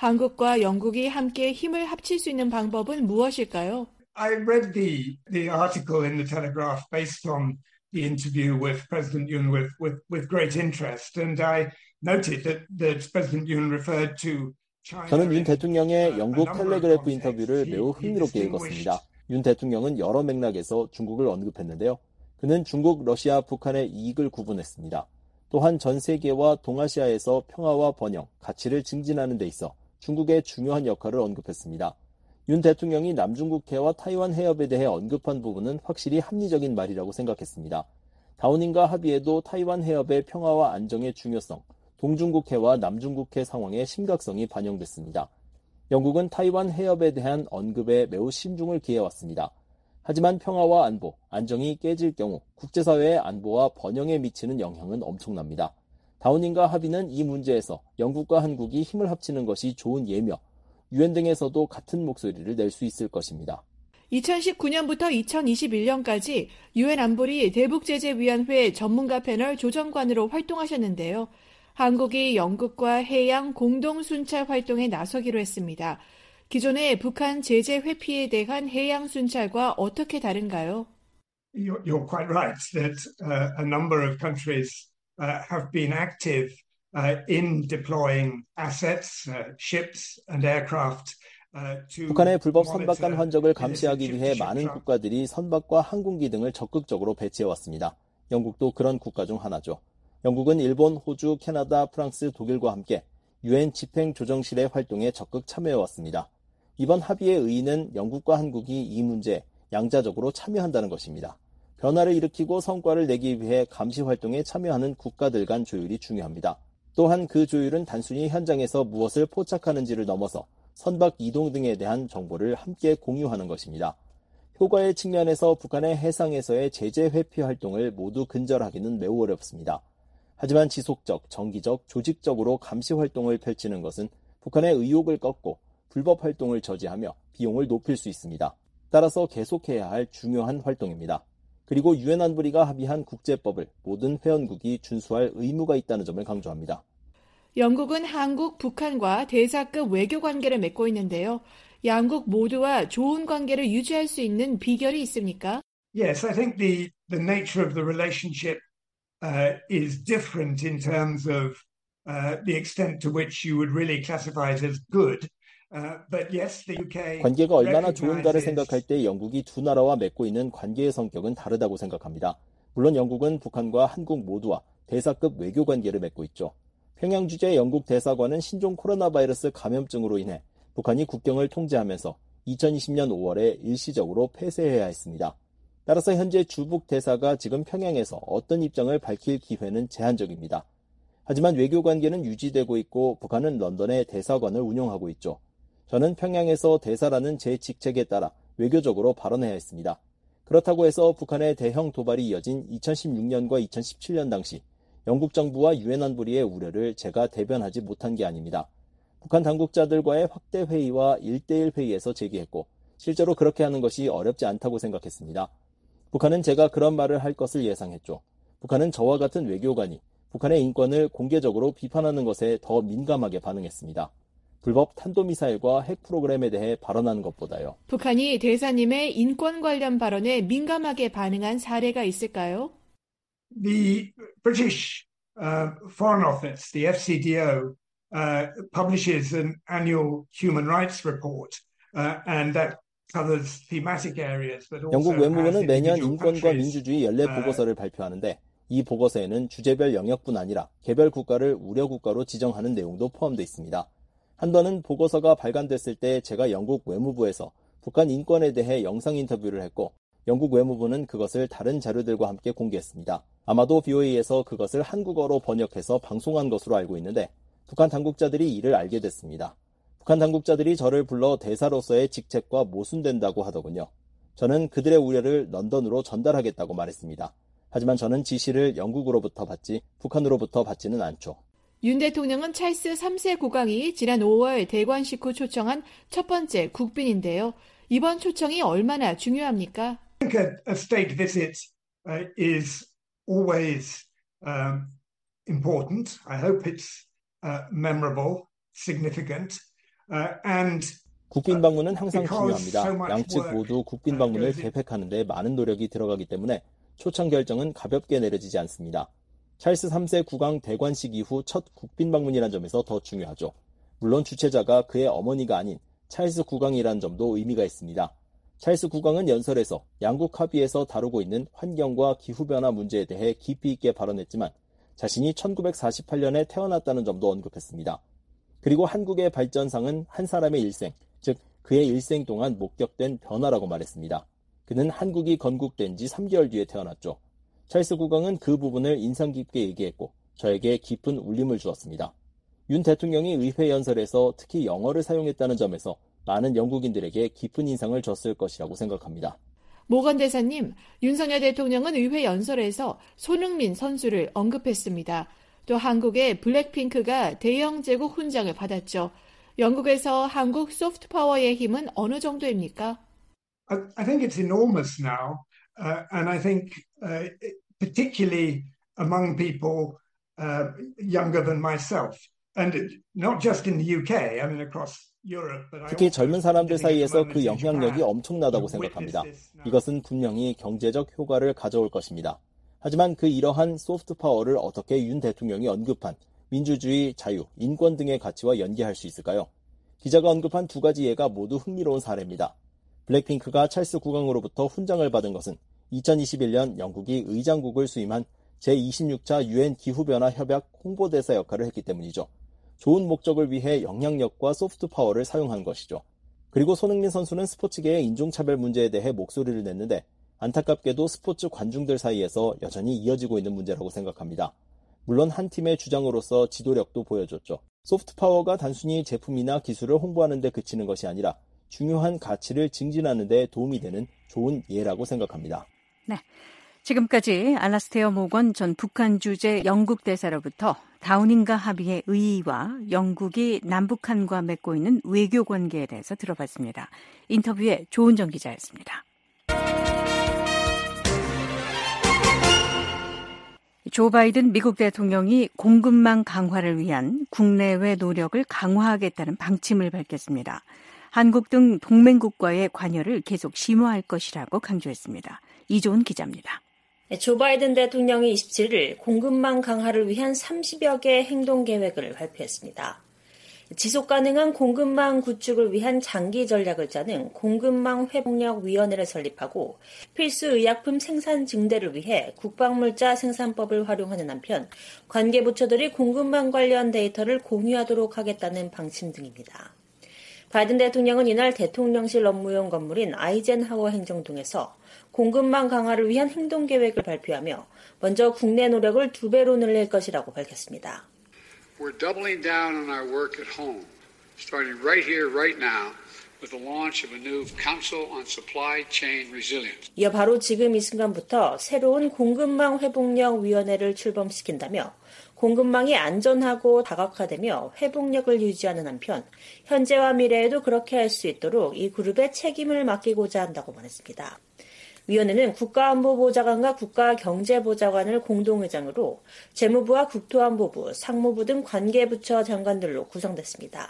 한국과 영국이 함께 힘을 합칠 수 있는 방법은 무엇일까요? I read the article in the Telegraph based on the interview with President Yoon with great interest, and I noted that President Yoon referred to 저는 윤 대통령의 영국 텔레그래프 인터뷰를 매우 흥미롭게 읽었습니다. 윤 대통령은 여러 맥락에서 중국을 언급했는데요. 그는 중국, 러시아, 북한의 이익을 구분했습니다. 또한 전 세계와 동아시아에서 평화와 번영, 가치를 증진하는 데 있어 중국의 중요한 역할을 언급했습니다. 윤 대통령이 남중국해와 타이완 해협에 대해 언급한 부분은 확실히 합리적인 말이라고 생각했습니다. 다우닝가 합의에도 타이완 해협의 평화와 안정의 중요성, 동중국해와 남중국해 상황의 심각성이 반영됐습니다. 영국은 타이완 해협에 대한 언급에 매우 신중을 기해왔습니다. 하지만 평화와 안보, 안정이 깨질 경우 국제사회의 안보와 번영에 미치는 영향은 엄청납니다. 다우닝가 합의는 이 문제에서 영국과 한국이 힘을 합치는 것이 좋은 예며 유엔 등에서도 같은 목소리를 낼 수 있을 것입니다. 2019년부터 2021년까지 유엔 안보리 대북제재위원회 전문가 패널 조정관으로 활동하셨는데요. 한국이 영국과 해양 공동순찰 활동에 나서기로 했습니다. 기존의 북한 제재 회피에 대한 해양 순찰과 어떻게 다른가요? You're quite right that a number of countries have been active in deploying assets, ships and aircraft. 북한의 불법 선박간 흔적을 감시하기 위해 많은 국가들이 선박과 항공기 등을 적극적으로 배치해왔습니다. 영국도 그런 국가 중 하나죠. 영국은 일본, 호주, 캐나다, 프랑스, 독일과 함께 유엔 집행조정실의 활동에 적극 참여해왔습니다. 이번 합의의 의의는 영국과 한국이 이 문제에 양자적으로 참여한다는 것입니다. 변화를 일으키고 성과를 내기 위해 감시 활동에 참여하는 국가들 간 조율이 중요합니다. 또한 그 조율은 단순히 현장에서 무엇을 포착하는지를 넘어서 선박 이동 등에 대한 정보를 함께 공유하는 것입니다. 효과의 측면에서 북한의 해상에서의 제재 회피 활동을 모두 근절하기는 매우 어렵습니다. 하지만 지속적, 정기적, 조직적으로 감시 활동을 펼치는 것은 북한의 의욕을 꺾고 불법 활동을 저지하며 비용을 높일 수 있습니다. 따라서 계속해야 할 중요한 활동입니다. 그리고 유엔 안보리가 합의한 국제법을 모든 회원국이 준수할 의무가 있다는 점을 강조합니다. 영국은 한국, 북한과 대사급 외교 관계를 맺고 있는데요. 양국 모두와 좋은 관계를 유지할 수 있는 비결이 있습니까? Yes, I think the nature of the relationship is different in terms of the extent to which you would really classify it as good. But yes, the UK 관계가 얼마나 좋은가를 생각할 때 영국이 두 나라와 맺고 있는 관계의 성격은 다르다고 생각합니다. 물론 영국은 북한과 한국 모두와 대사급 외교 관계를 맺고 있죠. 평양 주재 영국 대사관은 신종 코로나 바이러스 감염증으로 인해 북한이 국경을 통제하면서 2020년 5월에 일시적으로 폐쇄해야 했습니다. 따라서 현재 주북 대사가 지금 평양에서 어떤 입장을 밝힐 기회는 제한적입니다. 하지만 외교 관계는 유지되고 있고 북한은 런던에 대사관을 운영하고 있죠. 저는 평양에서 대사라는 제 직책에 따라 외교적으로 발언해야 했습니다. 그렇다고 해서 북한의 대형 도발이 이어진 2016년과 2017년 당시 영국 정부와 유엔 안보리의 우려를 제가 대변하지 못한 게 아닙니다. 북한 당국자들과의 확대 회의와 1대1 회의에서 제기했고 실제로 그렇게 하는 것이 어렵지 않다고 생각했습니다. 북한은 제가 그런 말을 할 것을 예상했죠. 북한은 저와 같은 외교관이 북한의 인권을 공개적으로 비판하는 것에 더 민감하게 반응했습니다. 불법 탄도미사일과 핵 프로그램에 대해 발언하는 것보다요. 북한이 대사님의 인권 관련 발언에 민감하게 반응한 사례가 있을까요? The British Foreign Office, the FCDO, publishes an annual human rights report, and that covers thematic areas, but also 영국 외무부는 매년 인권과 민주주의 연례 보고서를 발표하는데 이 보고서에는 주제별 영역뿐 아니라 개별 국가를 우려 국가로 지정하는 내용도 포함되어 있습니다. 한 번은 보고서가 발간됐을 때 제가 영국 외무부에서 북한 인권에 대해 영상 인터뷰를 했고 영국 외무부는 그것을 다른 자료들과 함께 공개했습니다. 아마도 BOA에서 그것을 한국어로 번역해서 방송한 것으로 알고 있는데 북한 당국자들이 이를 알게 됐습니다. 북한 당국자들이 저를 불러 대사로서의 직책과 모순된다고 하더군요. 저는 그들의 우려를 런던으로 전달하겠다고 말했습니다. 하지만 저는 지시를 영국으로부터 받지 북한으로부터 받지는 않죠. 윤 대통령은 찰스 3세 국왕이 지난 5월 대관식 후 초청한 첫 번째 국빈인데요. 이번 초청이 얼마나 중요합니까? I think a state visit is always important. I hope it's memorable, significant, and 국빈 방문은 항상 중요합니다. 양측 모두 국빈 방문을 계획하는 데 많은 노력이 들어가기 때문에 초청 결정은 가볍게 내려지지 않습니다. 찰스 3세 국왕 대관식 이후 첫 국빈 방문이라는 점에서 더 중요하죠. 물론 주최자가 그의 어머니가 아닌 찰스 국왕이라는 점도 의미가 있습니다. 찰스 국왕은 연설에서 양국 합의에서 다루고 있는 환경과 기후변화 문제에 대해 깊이 있게 발언했지만 자신이 1948년에 태어났다는 점도 언급했습니다. 그리고 한국의 발전상은 한 사람의 일생, 즉 그의 일생 동안 목격된 변화라고 말했습니다. 그는 한국이 건국된 지 3개월 뒤에 태어났죠. 찰스 국왕은 그 부분을 인상 깊게 얘기했고 저에게 깊은 울림을 주었습니다. 윤 대통령이 의회 연설에서 특히 영어를 사용했다는 점에서 많은 영국인들에게 깊은 인상을 줬을 것이라고 생각합니다. 모건 대사님, 윤석열 대통령은 의회 연설에서 손흥민 선수를 언급했습니다. 또 한국의 블랙핑크가 대영 제국 훈장을 받았죠. 영국에서 한국 소프트파워의 힘은 어느 정도입니까? I think it's enormous now, and I think particularly among people younger than myself, and not just in the UK, I mean across Europe. 특히 젊은 사람들 사이에서 그 영향력이 엄청나다고 생각합니다. 이것은 분명히 경제적 효과를 가져올 것입니다. 하지만 그 이러한 소프트 파워를 어떻게 윤 대통령이 언급한 민주주의, 자유, 인권 등의 가치와 연계할 수 있을까요? 기자가 언급한 두 가지 예가 모두 흥미로운 사례입니다. 블랙핑크가 찰스 국왕으로부터 훈장을 받은 것은 2021년 영국이 의장국을 수임한 제26차 UN 기후변화 협약 홍보대사 역할을 했기 때문이죠. 좋은 목적을 위해 영향력과 소프트 파워를 사용한 것이죠. 그리고 손흥민 선수는 스포츠계의 인종차별 문제에 대해 목소리를 냈는데 안타깝게도 스포츠 관중들 사이에서 여전히 이어지고 있는 문제라고 생각합니다. 물론 한 팀의 주장으로서 지도력도 보여줬죠. 소프트 파워가 단순히 제품이나 기술을 홍보하는 데 그치는 것이 아니라 중요한 가치를 증진하는 데 도움이 되는 좋은 예라고 생각합니다. 네. 지금까지 알라스테어 모건 전 북한 주재 영국 대사로부터 다우닝가 합의의 의의와 영국이 남북한과 맺고 있는 외교 관계에 대해서 들어봤습니다. 인터뷰에 조은정 기자였습니다. 조 바이든 미국 대통령이 공급망 강화를 위한 국내외 노력을 강화하겠다는 방침을 밝혔습니다. 한국 등 동맹국과의 관여를 계속 심화할 것이라고 강조했습니다. 이조은 기자입니다. 조 바이든 대통령이 27일 공급망 강화를 위한 30여 개의 행동 계획을 발표했습니다. 지속 가능한 공급망 구축을 위한 장기 전략을 짜는 공급망 회복력위원회를 설립하고 필수 의약품 생산 증대를 위해 국방물자 생산법을 활용하는 한편 관계 부처들이 공급망 관련 데이터를 공유하도록 하겠다는 방침 등입니다. 바이든 대통령은 이날 대통령실 업무용 건물인 아이젠하워 행정동에서 공급망 강화를 위한 행동 계획을 발표하며 먼저 국내 노력을 2배로 늘릴 것이라고 밝혔습니다. We're doubling down on our work at home, starting right here, right now, with the launch of a new Council on Supply Chain Resilience. 이어 바로 지금 이 순간부터 새로운 공급망 회복력 위원회를 출범시킨다며 공급망이 안전하고 다각화되며 회복력을 유지하는 한편 현재와 미래에도 그렇게 할 수 있도록 이 그룹에 책임을 맡기고자 한다고 말했습니다. 위원회는 국가안보보좌관과 국가경제보좌관을 공동의장으로 재무부와 국토안보부, 상무부 등 관계부처 장관들로 구성됐습니다.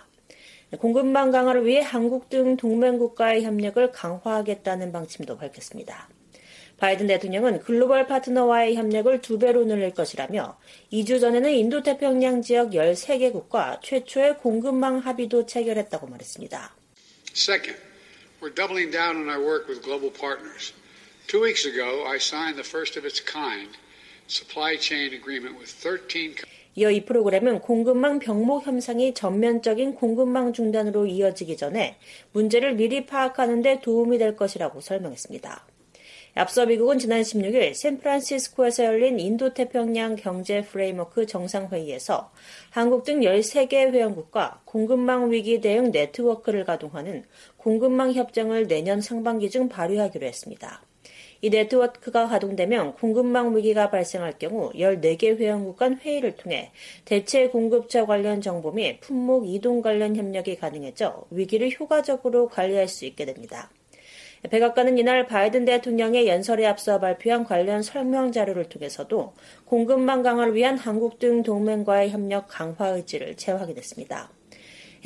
공급망 강화를 위해 한국 등 동맹국가의 협력을 강화하겠다는 방침도 밝혔습니다. 바이든 대통령은 글로벌 파트너와의 협력을 2배로 늘릴 것이라며 2주 전에는 인도태평양 지역 13개국과 최초의 공급망 합의도 체결했다고 말했습니다. Second, we're doubling down on our work with global partners. 2 weeks ago, I signed the first of its kind supply chain agreement with 13 이어 이 프로그램은 공급망 병목 현상이 전면적인 공급망 중단으로 이어지기 전에 문제를 미리 파악하는 데 도움이 될 것이라고 설명했습니다. 앞서 미국은 지난 16일 샌프란시스코에서 열린 인도태평양 경제 프레임워크 정상회의에서 한국 등 13개 회원국과 공급망 위기 대응 네트워크를 가동하는 공급망 협정을 내년 상반기 중 발의하기로 했습니다. 이 네트워크가 가동되면 공급망 위기가 발생할 경우 14개 회원국 간 회의를 통해 대체 공급처 관련 정보 및 품목 이동 관련 협력이 가능해져 위기를 효과적으로 관리할 수 있게 됩니다. 백악관은 이날 바이든 대통령의 연설에 앞서 발표한 관련 설명 자료를 통해서도 공급망 강화를 위한 한국 등 동맹과의 협력 강화 의지를 재확인했습니다.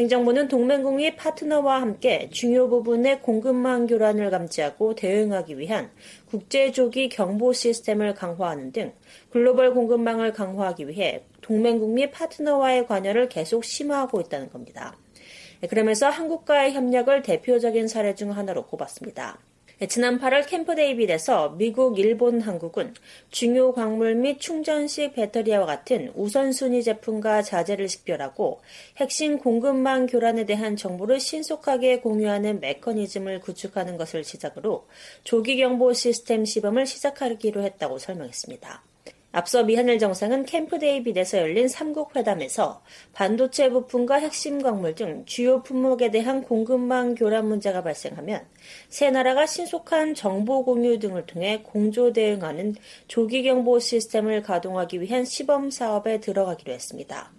행정부는 동맹국 및 파트너와 함께 중요 부분의 공급망 교란을 감지하고 대응하기 위한 국제조기 경보 시스템을 강화하는 등 글로벌 공급망을 강화하기 위해 동맹국 및 파트너와의 관여를 계속 심화하고 있다는 겁니다. 그러면서 한국과의 협력을 대표적인 사례 중 하나로 꼽았습니다. 지난 8월 캠프 데이빗에서 미국, 일본, 한국은 중요 광물 및 충전식 배터리와 같은 우선순위 제품과 자재를 식별하고 핵심 공급망 교란에 대한 정보를 신속하게 공유하는 메커니즘을 구축하는 것을 시작으로 조기경보 시스템 시범을 시작하기로 했다고 설명했습니다. 앞서 미한일 정상은 캠프 데이빗에서 열린 3국 회담에서 반도체 부품과 핵심 광물 등 주요 품목에 대한 공급망 교란 문제가 발생하면 세 나라가 신속한 정보 공유 등을 통해 공조 대응하는 조기경보 시스템을 가동하기 위한 시범 사업에 들어가기로 했습니다.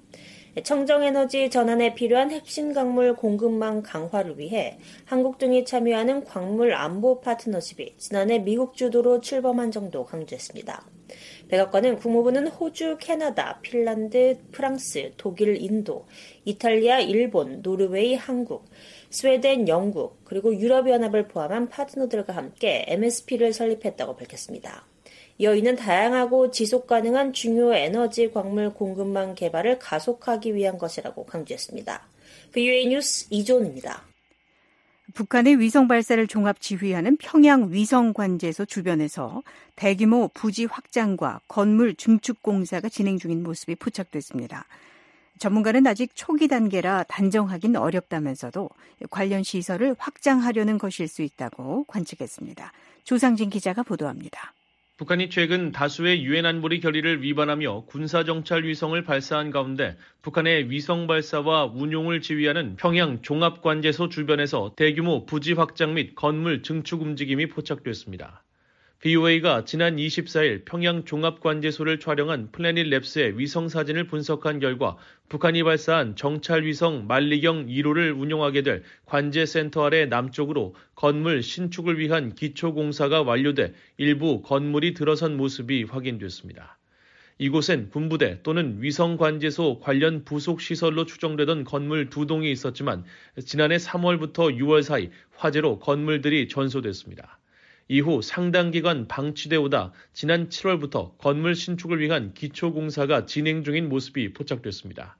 청정에너지 전환에 필요한 핵심 광물 공급망 강화를 위해 한국 등이 참여하는 광물 안보 파트너십이 지난해 미국 주도로 출범한 점도 강조했습니다. 백악관은 국무부는 호주, 캐나다, 핀란드, 프랑스, 독일, 인도, 이탈리아, 일본, 노르웨이, 한국, 스웨덴, 영국, 그리고 유럽연합을 포함한 파트너들과 함께 MSP를 설립했다고 밝혔습니다. 이어 이는 다양하고 지속가능한 중요 에너지 광물 공급망 개발을 가속하기 위한 것이라고 강조했습니다. VOA 뉴스 이존입니다. 북한의 위성 발사를 종합 지휘하는 평양 위성관제소 주변에서 대규모 부지 확장과 건물 증축 공사가 진행 중인 모습이 포착됐습니다. 전문가는 아직 초기 단계라 단정하긴 어렵다면서도 관련 시설을 확장하려는 것일 수 있다고 관측했습니다. 조상진 기자가 보도합니다. 북한이 최근 다수의 유엔 안보리 결의를 위반하며 군사정찰 위성을 발사한 가운데 북한의 위성 발사와 운용을 지휘하는 평양 종합관제소 주변에서 대규모 부지 확장 및 건물 증축 움직임이 포착됐습니다. BOA가 지난 24일 평양 종합관제소를 촬영한 플래닛 랩스의 위성 사진을 분석한 결과 북한이 발사한 정찰위성 만리경 1호를 운용하게 될 관제센터 아래 남쪽으로 건물 신축을 위한 기초공사가 완료돼 일부 건물이 들어선 모습이 확인됐습니다. 이곳엔 군부대 또는 위성관제소 관련 부속시설로 추정되던 건물 2동이 있었지만 지난해 3월부터 6월 사이 화재로 건물들이 전소됐습니다. 이후 상당 기간 방치돼 오다 지난 7월부터 건물 신축을 위한 기초공사가 진행 중인 모습이 포착됐습니다.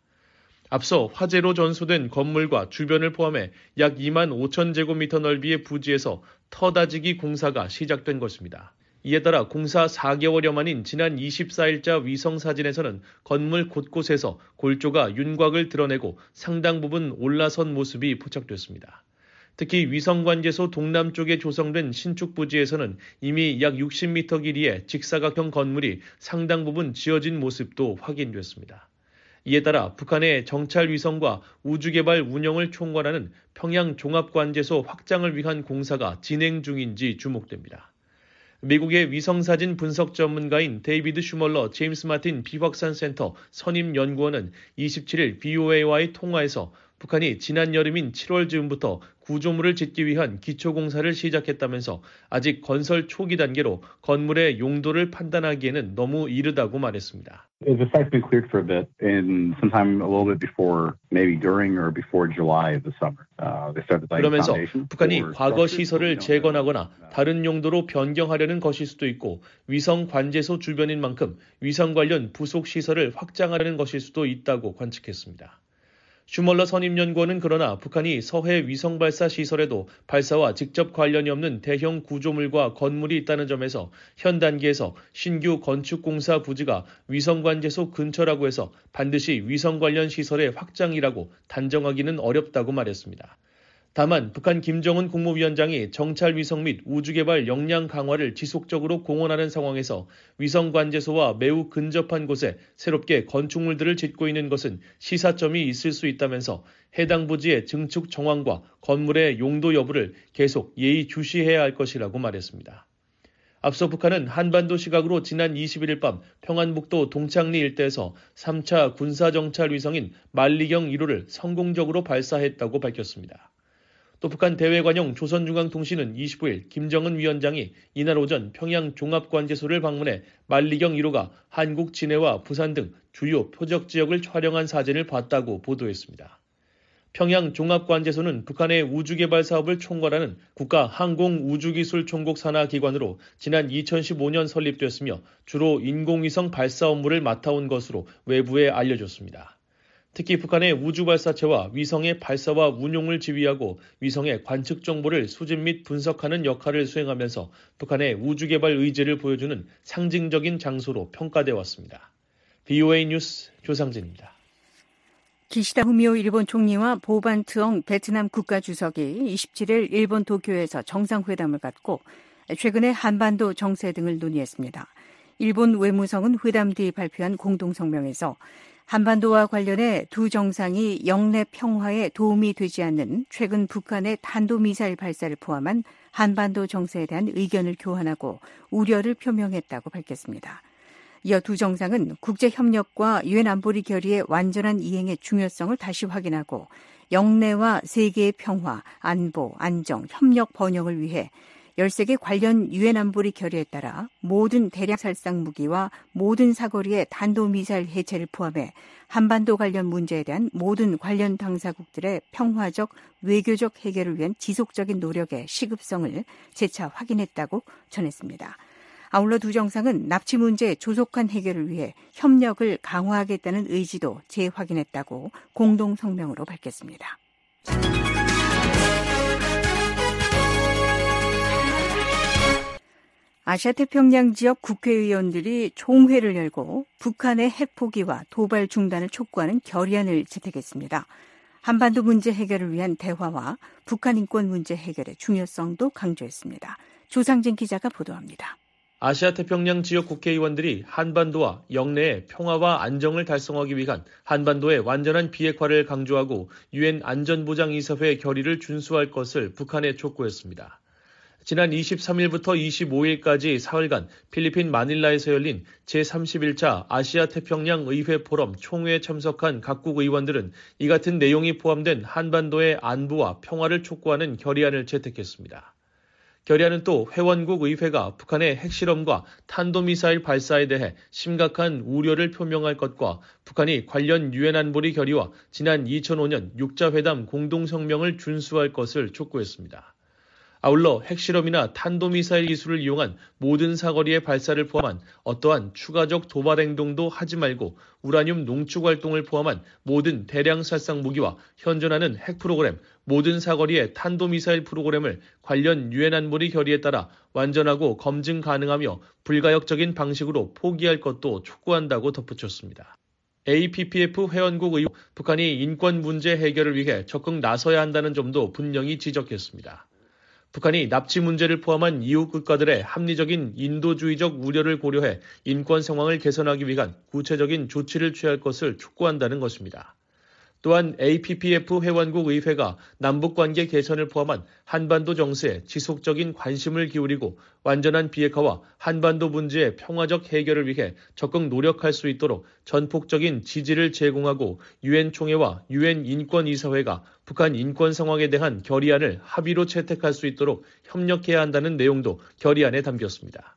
앞서 화재로 전소된 건물과 주변을 포함해 약 2만 5천 제곱미터 넓이의 부지에서 터다지기 공사가 시작된 것입니다. 이에 따라 공사 4개월여 만인 지난 24일자 위성 사진에서는 건물 곳곳에서 골조가 윤곽을 드러내고 상당 부분 올라선 모습이 포착됐습니다. 특히 위성관제소 동남쪽에 조성된 신축 부지에서는 이미 약 60m 길이의 직사각형 건물이 상당 부분 지어진 모습도 확인됐습니다. 이에 따라 북한의 정찰 위성과 우주개발 운영을 총괄하는 평양 종합관제소 확장을 위한 공사가 진행 중인지 주목됩니다. 미국의 위성사진 분석 전문가인 데이비드 슈멀러 제임스 마틴 비확산센터 선임연구원은 27일 BOA와의 통화에서 북한이 지난 여름인 7월 즈음부터 구조물을 짓기 위한 기초공사를 시작했다면서 아직 건설 초기 단계로 건물의 용도를 판단하기에는 너무 이르다고 말했습니다. The site's been cleared for a bit, in sometime a little bit before, maybe during or before July of the summer. They started laying 그러면서 foundation. 북한이 과거 시설을 재건하거나 다른 용도로 변경하려는 것일 수도 있고 위성 관제소 주변인 만큼 위성 관련 부속 시설을 확장하려는 것일 수도 있다고 관측했습니다. 슈멀러 선임연구원은 그러나 북한이 서해 위성 발사 시설에도 발사와 직접 관련이 없는 대형 구조물과 건물이 있다는 점에서 현 단계에서 신규 건축공사 부지가 위성관제소 근처라고 해서 반드시 위성 관련 시설의 확장이라고 단정하기는 어렵다고 말했습니다. 다만 북한 김정은 국무위원장이 정찰 위성 및 우주개발 역량 강화를 지속적으로 공언하는 상황에서 위성관제소와 매우 근접한 곳에 새롭게 건축물들을 짓고 있는 것은 시사점이 있을 수 있다면서 해당 부지의 증축 정황과 건물의 용도 여부를 계속 예의주시해야 할 것이라고 말했습니다. 앞서 북한은 한반도 시각으로 지난 21일 밤 평안북도 동창리 일대에서 3차 군사정찰 위성인 만리경 1호를 성공적으로 발사했다고 밝혔습니다. 또 북한 대외관용 조선중앙통신은 25일 김정은 위원장이 이날 오전 평양 종합관제소를 방문해 만리경 1호가 한국 진해와 부산 등 주요 표적 지역을 촬영한 사진을 봤다고 보도했습니다. 평양 종합관제소는 북한의 우주개발 사업을 총괄하는 국가항공우주기술총국 산하 기관으로 지난 2015년 설립됐으며 주로 인공위성 발사 업무를 맡아온 것으로 외부에 알려졌습니다. 특히 북한의 우주발사체와 위성의 발사와 운용을 지휘하고 위성의 관측 정보를 수집 및 분석하는 역할을 수행하면서 북한의 우주개발 의지를 보여주는 상징적인 장소로 평가되어 왔습니다. VOA 뉴스 조상진입니다. 기시다 후미오 일본 총리와 보반트엉 베트남 국가주석이 27일 일본 도쿄에서 정상회담을 갖고 최근에 한반도 정세 등을 논의했습니다. 일본 외무성은 회담 뒤 발표한 공동성명에서 한반도와 관련해 두 정상이 영내 평화에 도움이 되지 않는 최근 북한의 탄도미사일 발사를 포함한 한반도 정세에 대한 의견을 교환하고 우려를 표명했다고 밝혔습니다. 이어 두 정상은 국제협력과 유엔 안보리 결의의 완전한 이행의 중요성을 다시 확인하고 영내와 세계의 평화, 안보, 안정, 협력 번영을 위해 13개 관련 유엔 안보리 결의에 따라 모든 대량 살상 무기와 모든 사거리의 탄도미사일 해체를 포함해 한반도 관련 문제에 대한 모든 관련 당사국들의 평화적, 외교적 해결을 위한 지속적인 노력의 시급성을 재차 확인했다고 전했습니다. 아울러 두 정상은 납치 문제의 조속한 해결을 위해 협력을 강화하겠다는 의지도 재확인했다고 공동 성명으로 밝혔습니다. 아시아태평양 지역 국회의원들이 총회를 열고 북한의 핵포기와 도발 중단을 촉구하는 결의안을 채택했습니다. 한반도 문제 해결을 위한 대화와 북한 인권 문제 해결의 중요성도 강조했습니다. 조상진 기자가 보도합니다. 아시아태평양 지역 국회의원들이 한반도와 영내의 평화와 안정을 달성하기 위한 한반도의 완전한 비핵화를 강조하고 유엔 안전보장이사회 결의를 준수할 것을 북한에 촉구했습니다. 지난 23일부터 25일까지 사흘간 필리핀 마닐라에서 열린 제31차 아시아태평양 의회 포럼 총회에 참석한 각국 의원들은 이 같은 내용이 포함된 한반도의 안보와 평화를 촉구하는 결의안을 채택했습니다. 결의안은 또 회원국 의회가 북한의 핵실험과 탄도미사일 발사에 대해 심각한 우려를 표명할 것과 북한이 관련 유엔 안보리 결의와 지난 2005년 육자회담 공동성명을 준수할 것을 촉구했습니다. 아울러 핵실험이나 탄도미사일 기술을 이용한 모든 사거리의 발사를 포함한 어떠한 추가적 도발 행동도 하지 말고 우라늄 농축 활동을 포함한 모든 대량 살상 무기와 현존하는 핵 프로그램, 모든 사거리의 탄도미사일 프로그램을 관련 유엔 안보리 결의에 따라 완전하고 검증 가능하며 불가역적인 방식으로 포기할 것도 촉구한다고 덧붙였습니다. APPF 회원국 의원 북한이 인권 문제 해결을 위해 적극 나서야 한다는 점도 분명히 지적했습니다. 북한이 납치 문제를 포함한 이웃 국가들의 합리적인 인도주의적 우려를 고려해 인권 상황을 개선하기 위한 구체적인 조치를 취할 것을 촉구한다는 것입니다. 또한 APPF 회원국 의회가 남북관계 개선을 포함한 한반도 정세에 지속적인 관심을 기울이고 완전한 비핵화와 한반도 문제의 평화적 해결을 위해 적극 노력할 수 있도록 전폭적인 지지를 제공하고 유엔 총회와 유엔 인권이사회가 북한 인권 상황에 대한 결의안을 합의로 채택할 수 있도록 협력해야 한다는 내용도 결의안에 담겼습니다.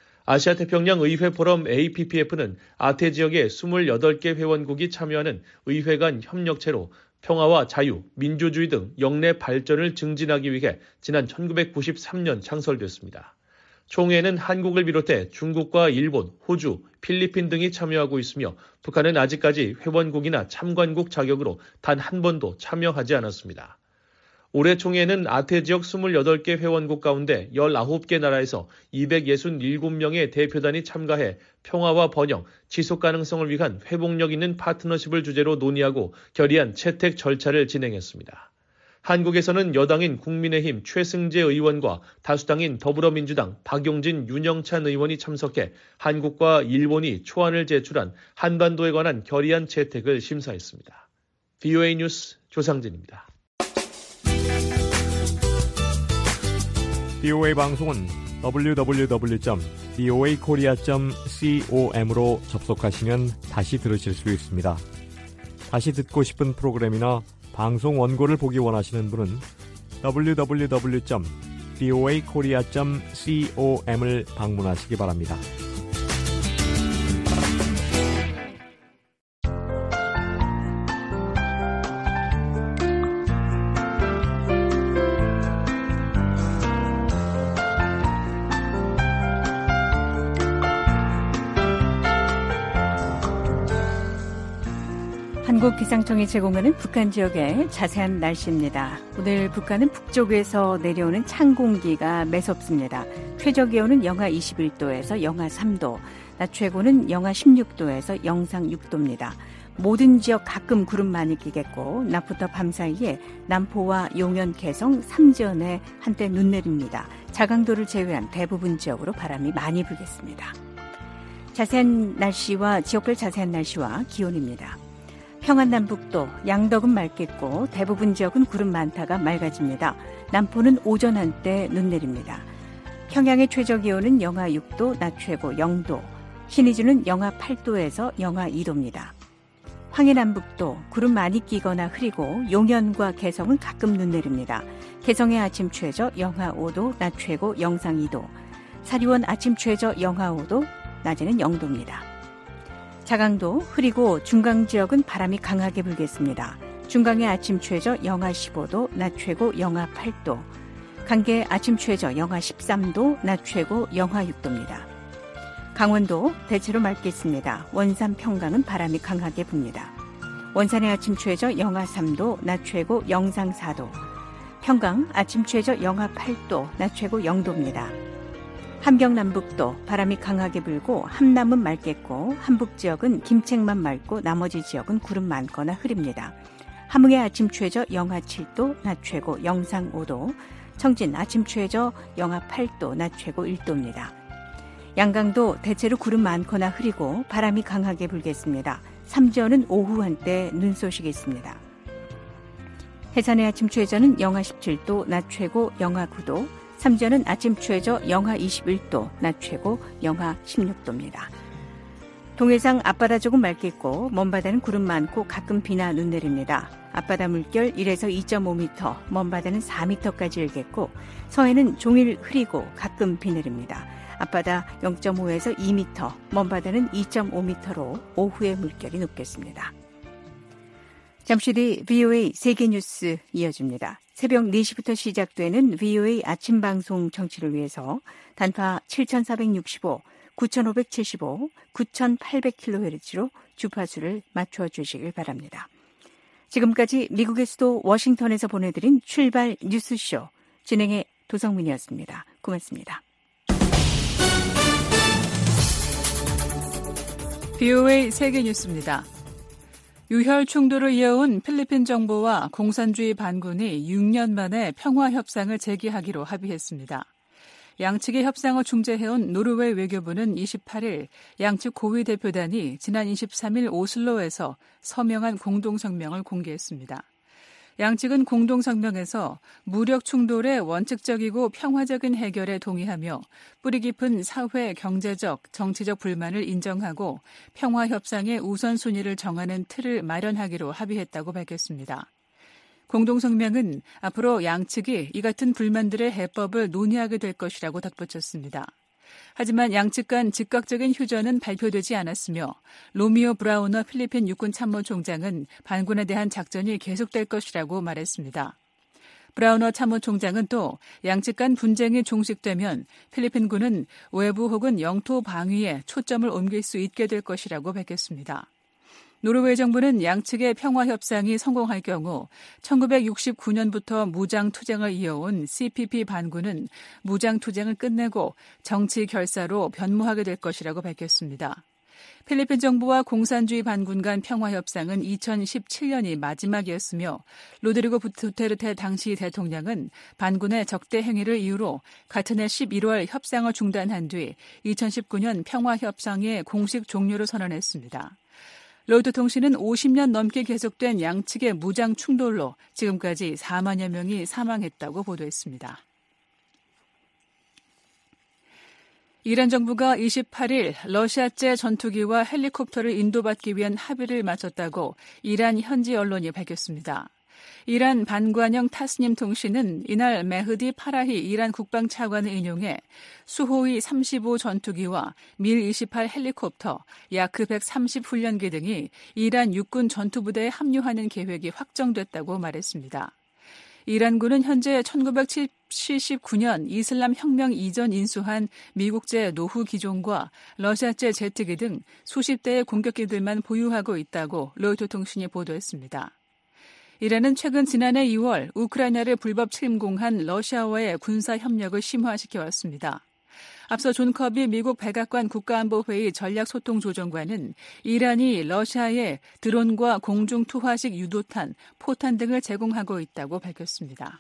아시아태평양 의회 포럼 APPF는 아태 지역의 28개 회원국이 참여하는 의회 간 협력체로 평화와 자유, 민주주의 등 영내 발전을 증진하기 위해 지난 1993년 창설됐습니다. 총회에는 한국을 비롯해 중국과 일본, 호주, 필리핀 등이 참여하고 있으며 북한은 아직까지 회원국이나 참관국 자격으로 단 한 번도 참여하지 않았습니다. 올해 총회에는 아태 지역 28개 회원국 가운데 19개 나라에서 267명의 대표단이 참가해 평화와 번영, 지속 가능성을 위한 회복력 있는 파트너십을 주제로 논의하고 결의안 채택 절차를 진행했습니다. 한국에서는 여당인 국민의힘 최승재 의원과 다수당인 더불어민주당 박용진, 윤영찬 의원이 참석해 한국과 일본이 초안을 제출한 한반도에 관한 결의안 채택을 심사했습니다. VOA 뉴스 조상진입니다. VOA 방송은 www.voakorea.com으로 접속하시면 다시 들으실 수 있습니다. 다시 듣고 싶은 프로그램이나 방송 원고를 보기 원하시는 분은 www.voakorea.com을 방문하시기 바랍니다. 한국기상청이 제공하는 북한 지역의 자세한 날씨입니다. 오늘 북한은 북쪽에서 내려오는 찬 공기가 매섭습니다. 최저기온은 영하 21도에서 영하 3도, 낮 최고는 영하 16도에서 영상 6도입니다. 모든 지역 가끔 구름 많이 끼겠고 낮부터 밤 사이에 남포와 용현, 개성, 삼전에 한때 눈 내립니다. 자강도를 제외한 대부분 지역으로 바람이 많이 불겠습니다. 자세한 날씨와 지역별 자세한 날씨와 기온입니다. 평안남북도 양덕은 맑겠고 대부분 지역은 구름 많다가 맑아집니다. 남포는 오전 한때 눈 내립니다. 평양의 최저기온은 영하 6도, 낮 최고 0도, 신의주는 영하 8도에서 영하 2도입니다. 황해남북도 구름 많이 끼거나 흐리고 용현과 개성은 가끔 눈 내립니다. 개성의 아침 최저 영하 5도, 낮 최고 영상 2도, 사리원 아침 최저 영하 5도, 낮에는 0도입니다. 자강도 흐리고 중강 지역은 바람이 강하게 불겠습니다. 중강의 아침 최저 영하 15도, 낮 최고 영하 8도, 강계 아침 최저 영하 13도, 낮 최고 영하 6도입니다. 강원도 대체로 맑겠습니다. 원산 평강은 바람이 강하게 붑니다. 원산의 아침 최저 영하 3도, 낮 최고 영상 4도, 평강 아침 최저 영하 8도, 낮 최고 0도입니다. 함경남북도 바람이 강하게 불고 함남은 맑겠고 함북지역은 김책만 맑고 나머지 지역은 구름 많거나 흐립니다. 함흥의 아침 최저 영하 7도, 낮 최고 영상 5도, 청진 아침 최저 영하 8도, 낮 최고 1도입니다. 양강도 대체로 구름 많거나 흐리고 바람이 강하게 불겠습니다. 삼전은 오후 한때 눈 소식이 있습니다. 해산의 아침 최저는 영하 17도, 낮 최고 영하 9도, 삼전은 아침 최저 영하 21도, 낮 최고 영하 16도입니다. 동해상 앞바다 조금 맑겠고 먼바다는 구름 많고 가끔 비나 눈 내립니다. 앞바다 물결 1에서 2.5m, 먼바다는 4m까지 일겠고 서해는 종일 흐리고 가끔 비 내립니다. 앞바다 0.5에서 2m, 먼바다는 2.5m로 오후에 물결이 높겠습니다. 잠시 뒤 VOA 세계뉴스 이어집니다. 새벽 4시부터 시작되는 VOA 아침 방송 청취를 위해서 단파 7465, 9575, 9800kHz로 주파수를 맞춰주시길 바랍니다. 지금까지 미국의 수도 워싱턴에서 보내드린 출발 뉴스쇼 진행의 도성민이었습니다. 고맙습니다. VOA 세계뉴스입니다. 유혈 충돌을 이어온 필리핀 정부와 공산주의 반군이 6년 만에 평화 협상을 재개하기로 합의했습니다. 양측의 협상을 중재해온 노르웨이 외교부는 28일 양측 고위 대표단이 지난 23일 오슬로에서 서명한 공동성명을 공개했습니다. 양측은 공동성명에서 무력 충돌의 원칙적이고 평화적인 해결에 동의하며 뿌리 깊은 사회, 경제적, 정치적 불만을 인정하고 평화협상의 우선순위를 정하는 틀을 마련하기로 합의했다고 밝혔습니다. 공동성명은 앞으로 양측이 이 같은 불만들의 해법을 논의하게 될 것이라고 덧붙였습니다. 하지만 양측 간 즉각적인 휴전은 발표되지 않았으며 로미오 브라우너 필리핀 육군 참모총장은 반군에 대한 작전이 계속될 것이라고 말했습니다. 브라우너 참모총장은 또 양측 간 분쟁이 종식되면 필리핀군은 외부 혹은 영토 방위에 초점을 옮길 수 있게 될 것이라고 밝혔습니다. 노르웨이 정부는 양측의 평화협상이 성공할 경우 1969년부터 무장투쟁을 이어온 CPP 반군은 무장투쟁을 끝내고 정치 결사로 변모하게 될 것이라고 밝혔습니다. 필리핀 정부와 공산주의 반군 간 평화협상은 2017년이 마지막이었으며 로드리고 두테르테 당시 대통령은 반군의 적대 행위를 이유로 같은 해 11월 협상을 중단한 뒤 2019년 평화협상의 공식 종료를 선언했습니다. 로이터 통신은 50년 넘게 계속된 양측의 무장 충돌로 지금까지 4만여 명이 사망했다고 보도했습니다. 이란 정부가 28일 러시아제 전투기와 헬리콥터를 인도받기 위한 합의를 마쳤다고 이란 현지 언론이 밝혔습니다. 이란 반관영 타스님 통신은 이날 메흐디 파라히 이란 국방차관을 인용해 수호이 35 전투기와 밀 28 헬리콥터, 야크 130 훈련기 등이 이란 육군 전투부대에 합류하는 계획이 확정됐다고 말했습니다. 이란군은 현재 1979년 이슬람 혁명 이전 인수한 미국제 노후 기종과 러시아제 제트기 등 수십 대의 공격기들만 보유하고 있다고 로이터 통신이 보도했습니다. 이란은 최근 지난해 2월 우크라이나를 불법 침공한 러시아와의 군사 협력을 심화시켜왔습니다. 앞서 존 커비 미국 백악관 국가안보회의 전략소통조정관은 이란이 러시아에 드론과 공중투하식 유도탄, 포탄 등을 제공하고 있다고 밝혔습니다.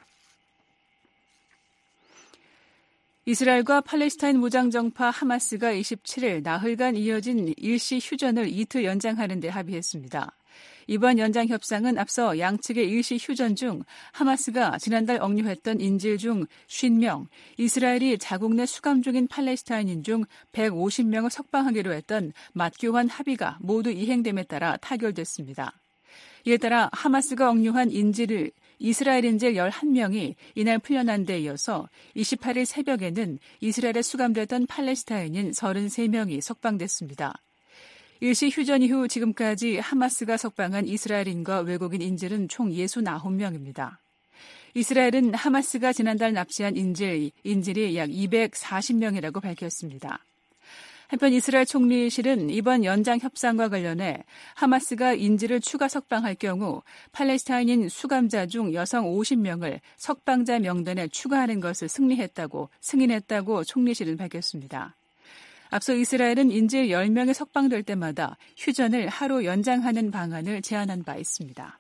이스라엘과 팔레스타인 무장정파 하마스가 27일 나흘간 이어진 일시 휴전을 이틀 연장하는 데 합의했습니다. 이번 연장 협상은 앞서 양측의 일시 휴전 중 하마스가 지난달 억류했던 인질 중 50명, 이스라엘이 자국 내 수감 중인 팔레스타인인 중 150명을 석방하기로 했던 맞교환 합의가 모두 이행됨에 따라 타결됐습니다. 이에 따라 하마스가 억류한 이스라엘 인질 11명이 이날 풀려난 데 이어서 28일 새벽에는 이스라엘에 수감됐던 팔레스타인인 33명이 석방됐습니다. 일시 휴전 이후 지금까지 하마스가 석방한 이스라엘인과 외국인 인질은 총 69명입니다. 이스라엘은 하마스가 지난달 납치한 인질이 약 240명이라고 밝혔습니다. 한편 이스라엘 총리실은 이번 연장 협상과 관련해 하마스가 인질을 추가 석방할 경우 팔레스타인인 수감자 중 여성 50명을 석방자 명단에 추가하는 것을 승인했다고 총리실은 밝혔습니다. 앞서 이스라엘은 인질 10명이 석방될 때마다 휴전을 하루 연장하는 방안을 제안한 바 있습니다.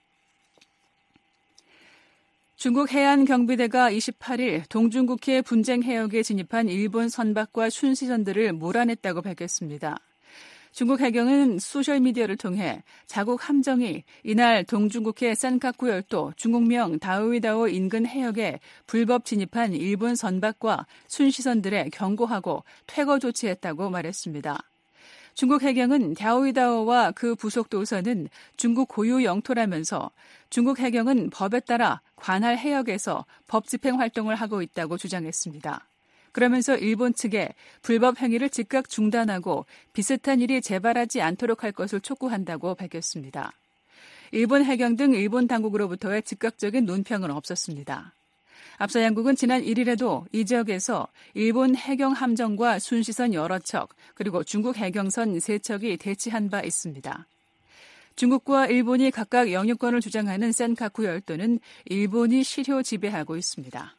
중국 해안경비대가 28일 동중국해 분쟁 해역에 진입한 일본 선박과 순시선들을 몰아냈다고 밝혔습니다. 중국 해경은 소셜미디어를 통해 자국 함정이 이날 동중국해 산카쿠 열도 중국명 다오이다오 인근 해역에 불법 진입한 일본 선박과 순시선들에 경고하고 퇴거 조치했다고 말했습니다. 중국 해경은 다오이다오와 그 부속 도선은 중국 고유 영토라면서 중국 해경은 법에 따라 관할 해역에서 법 집행 활동을 하고 있다고 주장했습니다. 그러면서 일본 측에 불법 행위를 즉각 중단하고 비슷한 일이 재발하지 않도록 할 것을 촉구한다고 밝혔습니다. 일본 해경 등 일본 당국으로부터의 즉각적인 논평은 없었습니다. 앞서 양국은 지난 1일에도 이 지역에서 일본 해경 함정과 순시선 여러 척 그리고 중국 해경선 3척이 대치한 바 있습니다. 중국과 일본이 각각 영유권을 주장하는 센카쿠 열도는 일본이 실효 지배하고 있습니다.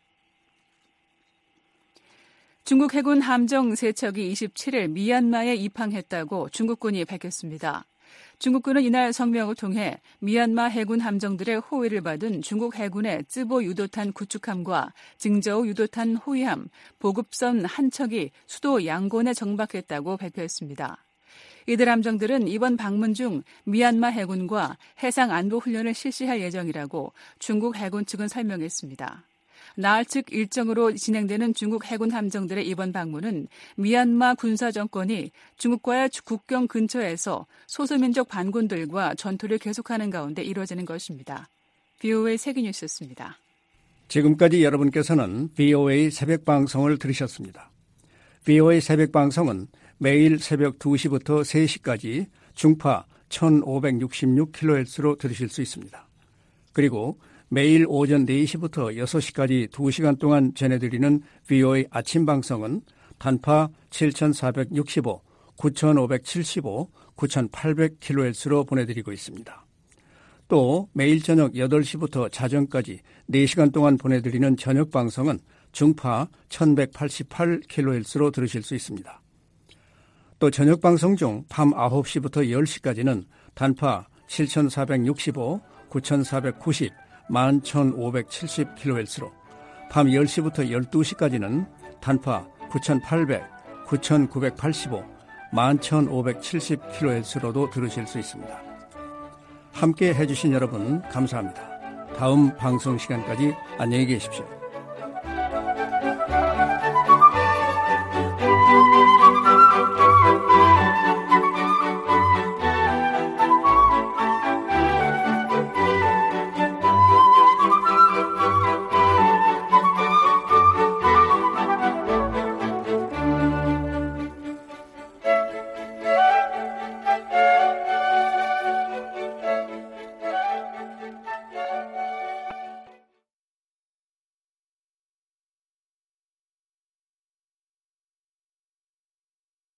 중국 해군 함정 3척이 27일 미얀마에 입항했다고 중국군이 밝혔습니다. 중국군은 이날 성명을 통해 미얀마 해군 함정들의 호위를 받은 중국 해군의 쯔보 유도탄 구축함과 징저우 유도탄 호위함, 보급선 한 척이 수도 양곤에 정박했다고 발표했습니다. 이들 함정들은 이번 방문 중 미얀마 해군과 해상 안보 훈련을 실시할 예정이라고 중국 해군 측은 설명했습니다. 나흘 측 일정으로 진행되는 중국 해군 함정들의 이번 방문은 미얀마 군사정권이 중국과의 국경 근처에서 소수민족 반군들과 전투를 계속하는 가운데 이루어지는 것입니다. VOA 세계뉴스였습니다. 지금까지 여러분께서는 VOA 새벽방송을 들으셨습니다. VOA 새벽방송은 매일 새벽 2시부터 3시까지 중파 1566kHz로 들으실 수 있습니다. 그리고 매일 오전 4시부터 6시까지 2시간 동안 전해드리는 VOA 아침 방송은 단파 7465, 9575, 9800kHz로 보내드리고 있습니다. 또 매일 저녁 8시부터 자정까지 4시간 동안 보내드리는 저녁 방송은 중파 1188kHz로 들으실 수 있습니다. 또 저녁 방송 중 밤 9시부터 10시까지는 단파 7465, 9490, 11,570kHz로 밤 10시부터 12시까지는 단파 9,800, 9,985, 11,570kHz로도 들으실 수 있습니다. 함께 해주신 여러분 감사합니다. 다음 방송 시간까지 안녕히 계십시오.